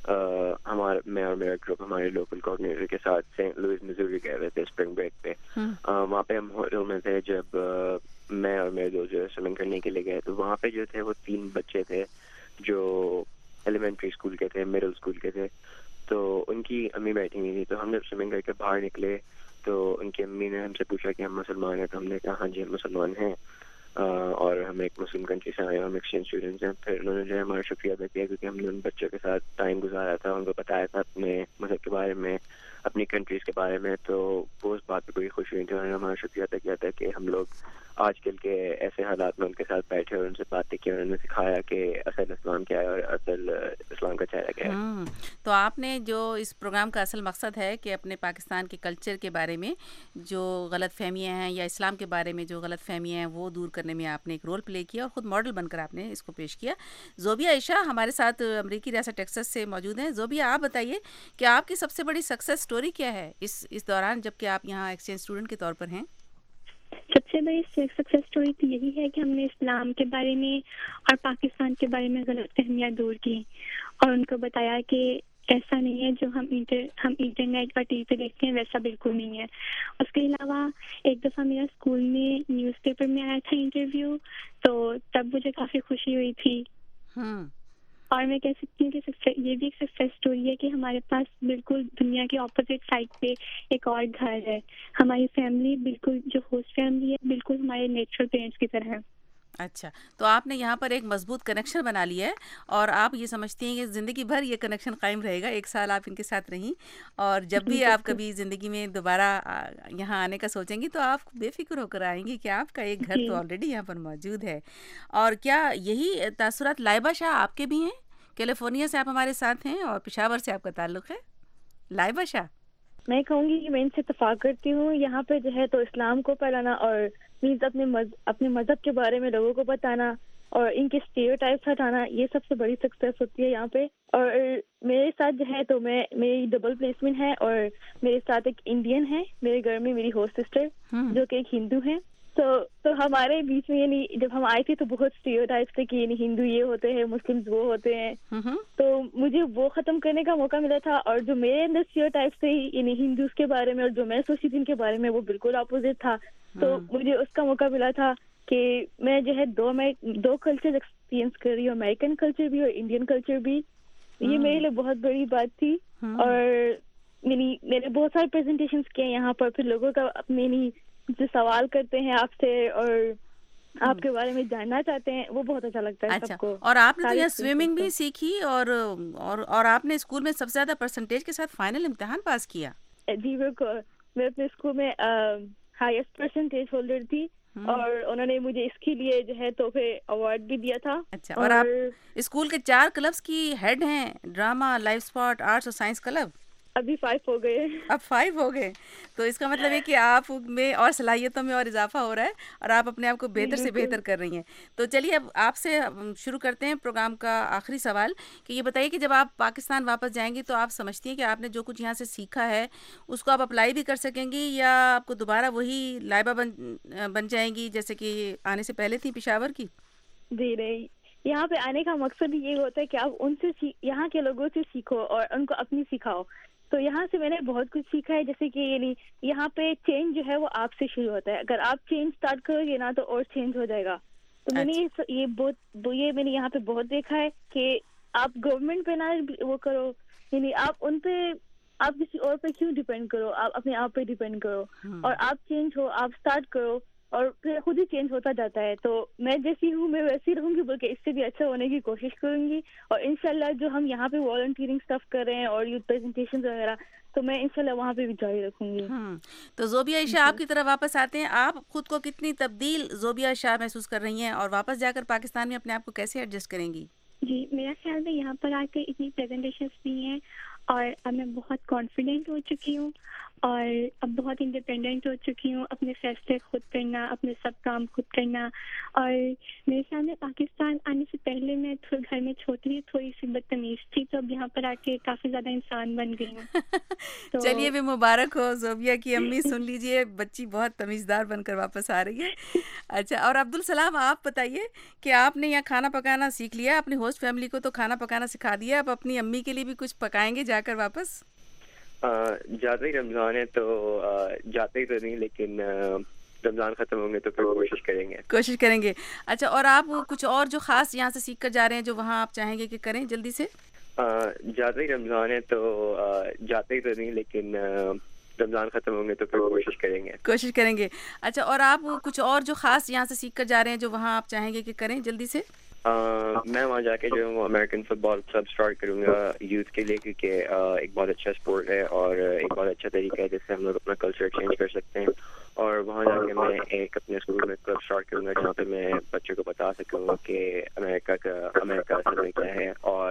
میں اور میرا گروپ ہمارے لوکل کوآرڈینیٹر کے ساتھ سینٹ لوئس میزوری گئے ہوئے تھے اسپرنگ بریک پہ. وہاں پہ ہم ہوٹل میں تھے جب میں اور میرے دوست جو سوئمنگ کرنے کے لیے گئے. تو وہاں پہ جو تھے وہ 3 بچے تھے جو ایلیمنٹری اسکول کے تھے، مڈل اسکول کے تھے. تو ان کی امی بیٹھی ہوئی تھی. تو ہم جب سوئمنگ کر کے باہر نکلے تو ان کی امی نے ہم سے پوچھا کہ ہم مسلمان ہیں. تو ہم نے کہا ہاں جی ہم مسلمان ہیں، اور ہم ایک مسلم کنٹری سے آئے ہیں، ہم ایکسچینج اسٹوڈنٹس ہیں. پھر انہوں نے جو ہے ہمارا شکریہ ادا کیا، کیونکہ ہم نے ان بچوں کے ساتھ ٹائم گزارا تھا، ان کو بتایا تھا اپنے مذہب کے بارے میں، اپنی کنٹریز کے بارے میں. تو وہ اس بات پہ بڑی خوش ہوئی تھی. انہوں نے ہمارا شکریہ ادا کیا تھا کہ ہم لوگ آج کل کے ایسے حالات میں ان کے ساتھ بیٹھے اور ان سے باتیں کی، اور انہوں نے سکھایا کہ اصل اسلام کیا ہے اور اصل اسلام کا چہرہ کیا ہے. تو آپ نے جو اس پروگرام کا اصل مقصد ہے کہ اپنے پاکستان کے کلچر کے بارے میں جو غلط فہمیاں ہیں، یا اسلام کے بارے میں جو غلط فہمیاں ہیں، وہ دور کرنے میں آپ نے ایک رول پلے کیا، اور خود ماڈل بن کر آپ نے اس کو پیش کیا. زوبیہ عائشہ ہمارے ساتھ امریکی ریاست ٹیکساس سے موجود ہیں. زوبیہ، آپ بتائیے کہ آپ کی سب سے بڑی سکسیس سٹوری کیا ہے اس دوران جب کہ آپ یہاں ایکسچینج اسٹوڈنٹ کے طور پر ہیں؟ سب سے بڑی سکسیس اسٹوری تو یہی ہے کہ ہم نے اسلام کے بارے میں اور پاکستان کے بارے میں غلط فہمیاں دور کی، اور ان کو بتایا کہ ایسا نہیں ہے جو ہم انٹرنیٹ اور ٹی وی پہ دیکھتے ہیں ویسا بالکل نہیں ہے. اس کے علاوہ ایک دفعہ میرا اسکول میں نیوز پیپر میں آیا تھا انٹرویو، تو تب مجھے کافی خوشی ہوئی تھی. اور میں کہہ سکتی ہوں کہ یہ بھی ایک سکسیس اسٹوری ہے کہ ہمارے پاس بالکل دنیا کے اپوزٹ سائڈ پہ ایک اور گھر ہے. ہماری فیملی بالکل جو ہوسٹ فیملی ہے بالکل ہمارے نیچرل پیرنٹس کی طرح ہے. اچھا، تو آپ نے یہاں پر ایک مضبوط کنیکشن بنا لیا ہے، اور آپ یہ سمجھتی ہیں کہ زندگی بھر یہ کنیکشن قائم رہے گا. 1 سال آپ ان کے ساتھ رہیں، اور جب بھی آپ کبھی زندگی میں دوبارہ یہاں آنے کا سوچیں گی تو آپ بے فکر ہو کر آئیں گی کہ آپ کا ایک گھر تو آلریڈی یہاں پر موجود ہے. اور کیا یہی تاثرات لائبہ شاہ آپ کے بھی ہیں؟ کیلیفورنیا سے آپ ہمارے ساتھ ہیں اور پشاور سے آپ کا تعلق ہے. لائبہ شاہ، میں کہوں گی کہ میں ان سے اتفاق کرتی ہوں. یہاں پہ جو ہے تو اسلام کو پھیلانا اور مینز اپنے مذہب کے بارے میں لوگوں کو بتانا اور ان کے اسٹیریوٹائپس ہٹانا، یہ سب سے بڑی سکسیس ہوتی ہے یہاں پہ. اور میرے ساتھ جو ہے تو میری ڈبل پلیسمنٹ ہے، اور میرے ساتھ ایک انڈین ہے میرے گھر میں، میری ہوسٹ سسٹر جو کہ ایک ہندو ہے. تو ہمارے بیچ میں یعنی جب ہم آئے تھے تو بہت اسٹیریوٹائپس تھے کہ یعنی ہندو یہ ہوتے ہیں، مسلم وہ ہوتے ہیں. تو مجھے وہ ختم کرنے کا موقع ملا تھا، اور جو میرے اندر اسٹیریوٹائپس تھے یعنی ہندوز کے بارے میں اور جو میں سوچتی تھی ان کے بارے میں وہ بالکل اپوزٹ تھا. تو مجھے اس کا موقع ملا تھا کہ میں جو ہے دو کلچر ایکسپیرینس کر رہی ہوں، امریکن کلچر بھی اور انڈین کلچر بھی. یہ میرے لیے بہت بڑی بات تھی. اور میں نے بہت سارے پریزنٹیشنز کیے یہاں پر، پھر لوگوں کا اپنے جو سوال کرتے ہیں آپ سے اور آپ کے بارے میں جاننا چاہتے ہیں، وہ بہت اچھا لگتا ہے سب کو. اور آپ نے تو یہاں سوئمنگ بھی سیکھی، اور آپ نے اسکول میں سب سے زیادہ پرسنٹیج کے ساتھ فائنل امتحان پاس کیا. جی بالکل، میں اپنے اسکول میں ہائیسٹ پرسنٹیج ہولڈر تھی، اور انہوں نے مجھے اس کے لیے جو ہے تو پھر ایوارڈ بھی دیا تھا. اچھا، اور آپ اسکول کے 4 کلبس کی ہیڈ ہیں، ڈرامہ، لائف اسپورٹ، آرٹس اور سائنس کلب. ابھی 5 ہو گئے. اب 5 ہو گئے, تو اس کا مطلب ہے کہ آپ میں اور صلاحیتوں میں اور اضافہ ہو رہا ہے اور آپ اپنے آپ کو بہتر سے بہتر کر رہی ہیں. تو چلیے اب آپ سے شروع کرتے ہیں پروگرام کا آخری سوال, کہ یہ بتائیے کہ جب آپ پاکستان واپس جائیں گی تو آپ سمجھتی ہیں کہ آپ نے جو کچھ یہاں سے سیکھا ہے اس کو آپ اپلائی بھی کر سکیں گی, یا آپ کو دوبارہ وہی لائبہ بن جائیں گی جیسے کہ آنے سے پہلے تھی پشاور کی؟ جی نہیں, یہاں پہ آنے کا مقصد یہ ہوتا ہے کہ آپ ان سے یہاں کے لوگوں سے سیکھو اور ان کو اپنی سکھاؤ. تو یہاں سے میں نے بہت کچھ سیکھا ہے, جیسے کہ یعنی یہاں پہ چینج جو ہے وہ آپ سے شروع ہوتا ہے. اگر آپ چینج اسٹارٹ کرو گے نا تو اور چینج ہو جائے گا. تو میں نے یہ میں نے یہاں پہ بہت دیکھا ہے کہ آپ گورنمنٹ پہ نہ وہ کرو, یعنی آپ ان پہ, آپ کسی اور پہ کیوں ڈیپینڈ کرو, آپ اپنے آپ پہ ڈیپینڈ کرو اور آپ چینج ہو, آپ اسٹارٹ کرو اور پھر خود ہی چینج ہوتا جاتا ہے. تو میں جیسی ہوں میں ویسی رہوں گی, بلکہ اس سے بھی اچھا ہونے کی کوشش کروں گی. اور انشاءاللہ جو ہم یہاں پہ والنٹیئرنگ اسٹف کر رہے ہیں اور یوتھ پریزنٹیشن وغیرہ, تو میں انشاءاللہ وہاں پہ بھی جاری رکھوں گی. تو زوبیہ عائشہ آپ کی طرف واپس آتے ہیں, آپ خود کو کتنی تبدیل زوبیہ عائشہ محسوس کر رہی ہیں اور واپس جا کر پاکستان میں اپنے آپ کو کیسے ایڈجسٹ کریں گی؟ جی, میرا خیال میں یہاں پر آ کے اتنی پریزنٹیشنس بھی ہیں اور اب میں بہت کانفیڈنٹ ہو چکی ہوں اور اب بہت انڈیپینڈنٹ ہو چکی ہوں, اپنے فیصلے خود کرنا, اپنے سب کام خود کرنا. اور میرے سامنے پاکستان آنے سے پہلے میں گھر میں چھوٹی تھوڑی سی بدتمیز تھی, تو اب یہاں پر آ کے کافی زیادہ انسان بن گئی ہوں. چلیے بھی مبارک ہو زوبیہ کی امی, سن لیجئے بچی بہت تمیزدار بن کر واپس آ رہی ہے. اچھا, اور عبدالسلام آپ بتائیے کہ آپ نے یہاں کھانا پکانا سیکھ لیا, اپنی ہوسٹ فیملی کو تو کھانا پکانا سکھا دیا, اب اپنی امی کے لیے بھی کچھ پکائیں گے جا کر واپس؟ جاتے ہی رمضان ہے تو جاتے ہی تو نہیں, لیکن رمضان ختم ہوں گے تو پھر کوشش کریں گے. اچھا, اور آپ کچھ اور جو خاص یہاں سے سیکھ کر جا رہے ہیں جو وہاں آپ چاہیں گے کہ کریں جلدی سے؟ جاتے ہی رمضان ہے تو جاتے ہی تو نہیں, لیکن رمضان ختم ہوں گے تو پھر کوشش کریں گے. اچھا, اور آپ کچھ اور جو خاص یہاں سے سیکھ کر جا رہے ہیں جو وہاں آپ چاہیں گے کہ کریں جلدی سے؟ میں وہاں جا کے جو American football club start کروں گا یوتھ کے لیے, کیونکہ ایک بہت اچھا اسپورٹ ہے اور ایک بہت اچھا طریقہ ہے جس سے ہم لوگ اپنا کلچر چینج کر سکتے ہیں. اور وہاں جا کے میں ایک اپنے اسکول میں کلب اسٹارٹ کروں گا جہاں پہ میں بچوں کو بتا سکوں کہ امریکہ اصل میں کیا ہے اور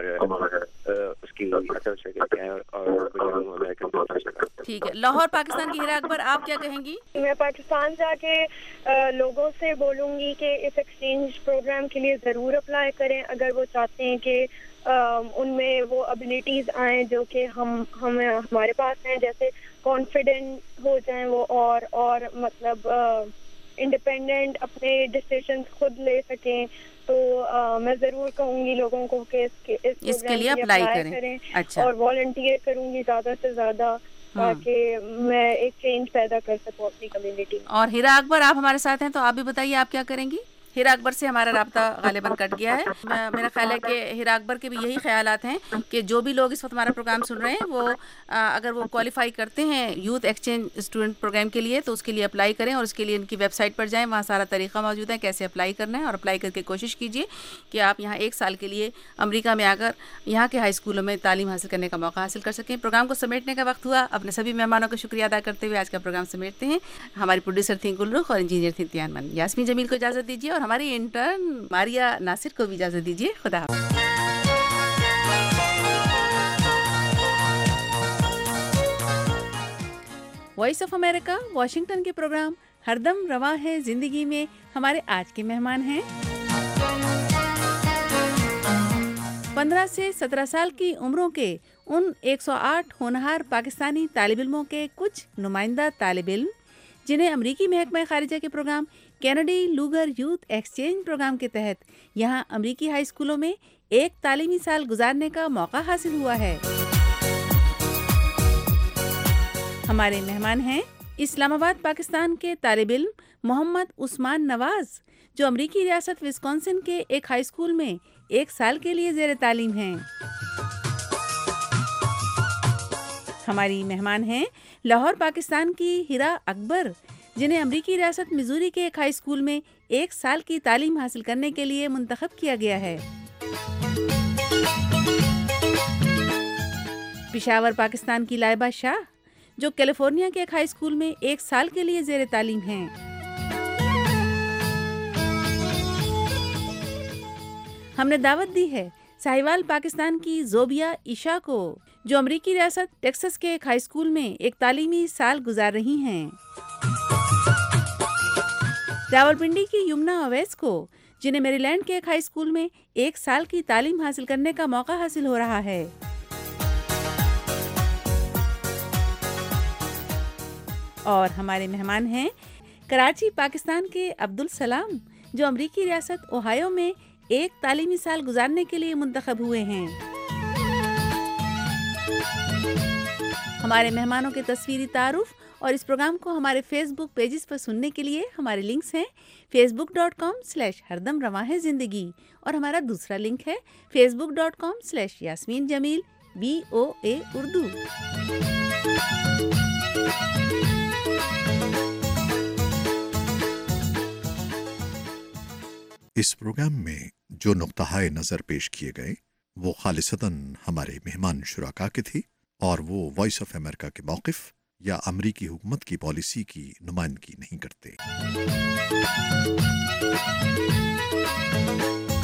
اس کی کلچر کیا ہے, اور امریکن کلچر. ٹھیک ہے, لاہور پاکستان کی ہیرا اکبر آپ کیا کہیں گی؟ میں پاکستان جا کے لوگوں سے بولوں گی کہ اس ایکسچینج پروگرام کے لیے ضرور اپلائی کریں اگر وہ چاہتے ہیں کہ ان میں وہ ابیلٹیز آئیں جو کہ ہمارے پاس ہیں, جیسے کانفیڈنٹ ہو جائیں وہ اور مطلب انڈیپینڈنٹ اپنے ڈیسیشنز خود لے سکیں. تو میں ضرور کہوں گی لوگوں کو کہ اس کے لیے اپلائی کریں. اچھا, اور والنٹیئر کروں گی زیادہ سے زیادہ تاکہ میں ایک چینج پیدا کر سکوں اپنی کمیونٹی. اور ہیرا اکبر آپ ہمارے ساتھ ہیں تو آپ بھی بتائیے آپ کیا کریں گی؟ ہیرا اکبر سے ہمارا رابطہ غالباً کٹ گیا ہے. میرا خیال ہے کہ ہیرا اکبر کے بھی یہی خیالات ہیں کہ جو بھی لوگ اس وقت ہمارا پروگرام سن رہے ہیں وہ اگر وہ کوالیفائی کرتے ہیں یوتھ ایکسچینج اسٹوڈنٹ پروگرام کے لیے تو اس کے لیے اپلائی کریں, اور اس کے لیے ان کی ویب سائٹ پر جائیں, وہاں سارا طریقہ موجود ہے کیسے اپلائی کرنا ہے, اور اپلائی کر کے کوشش کیجیے کہ آپ یہاں 1 سال کے لیے امریکہ میں آ کر یہاں کے ہائی اسکولوں میں تعلیم حاصل کرنے کا موقع حاصل کر سکیں. پروگرام کو سمیٹنے کا وقت ہوا. اپنے سبھی مہمانوں کا شکریہ ادا کرتے ہوئے آج کا پروگرام سمیٹتے ہیں. ہماری پروڈیوسر تھیں گلرخ اور انجینئر تھیں تیان من. یاسمین جمیل کو اجازت دیجیے اور ہماری انٹرن ماریا ناصر کو بھی اجازت دیجیے. خدا حافظ. وائس آف امریکہ واشنگٹن کے پروگرام ہر دم رواں ہے زندگی میں ہمارے آج کے مہمان ہیں 15 سے 17 سال کی عمروں کے ان 108 ہونہار پاکستانی طالب علموں کے کچھ نمائندہ طالب علم جنہیں امریکی محکمہ خارجہ کے programme Kennedy Lugar youth exchange programme کے تحت یہاں امریکی ہائی اسکولوں میں ایک تعلیمی سال گزارنے کا موقع حاصل ہوا ہے. ہمارے مہمان ہیں اسلام آباد پاکستان کے طالب علم محمد عثمان نواز جو امریکی ریاست وسکونسن کے ایک ہائی اسکول میں 1 سال کے لیے زیر تعلیم ہیں. ہماری مہمان ہیں لاہور پاکستان کی ہیرا اکبر جنہیں امریکی ریاست میزوری کے ایک ہائی اسکول میں 1 سال کی تعلیم حاصل کرنے کے لیے منتخب کیا گیا ہے. پشاور پاکستان کی لائبہ شاہ جو کیلیفورنیا کے ایک ہائی اسکول میں 1 سال کے لیے زیر تعلیم ہیں. ہم نے دعوت دی ہے ساہیوال پاکستان کی زوبیہ عائشہ کو جو امریکی ریاست ٹیکساس کے ایک ہائی اسکول میں ایک تعلیمی سال گزار رہی ہیں۔ راولپنڈی کی یمنا اویس کو جنہیں میری لینڈ کے ایک ہائی اسکول میں ایک سال کی تعلیم حاصل کرنے کا موقع حاصل ہو رہا ہے۔ اور ہمارے مہمان ہیں کراچی پاکستان کے عبدالسلام، جو امریکی ریاست اوہایو میں ایک تعلیمی سال گزارنے کے لیے منتخب ہوئے ہیں۔ ہمارے مہمانوں کے تصویری تعارف اور اس پروگرام کو ہمارے فیس بک پیجز پر سننے کے لیے ہمارے لنکس ہیں facebook.com/ہردم رواں ہے زندگی، اور ہمارا دوسرا لنک ہے facebook.com/یاسمین جمیل BOA اردو۔ اس پروگرام میں جو نقطۂ نظر پیش کیے گئے وہ خالصتاً ہمارے مہمان شرکا کے تھے اور وہ وائس آف امریکہ کے موقف یا امریکی حکومت کی پالیسی کی نمائندگی نہیں کرتے۔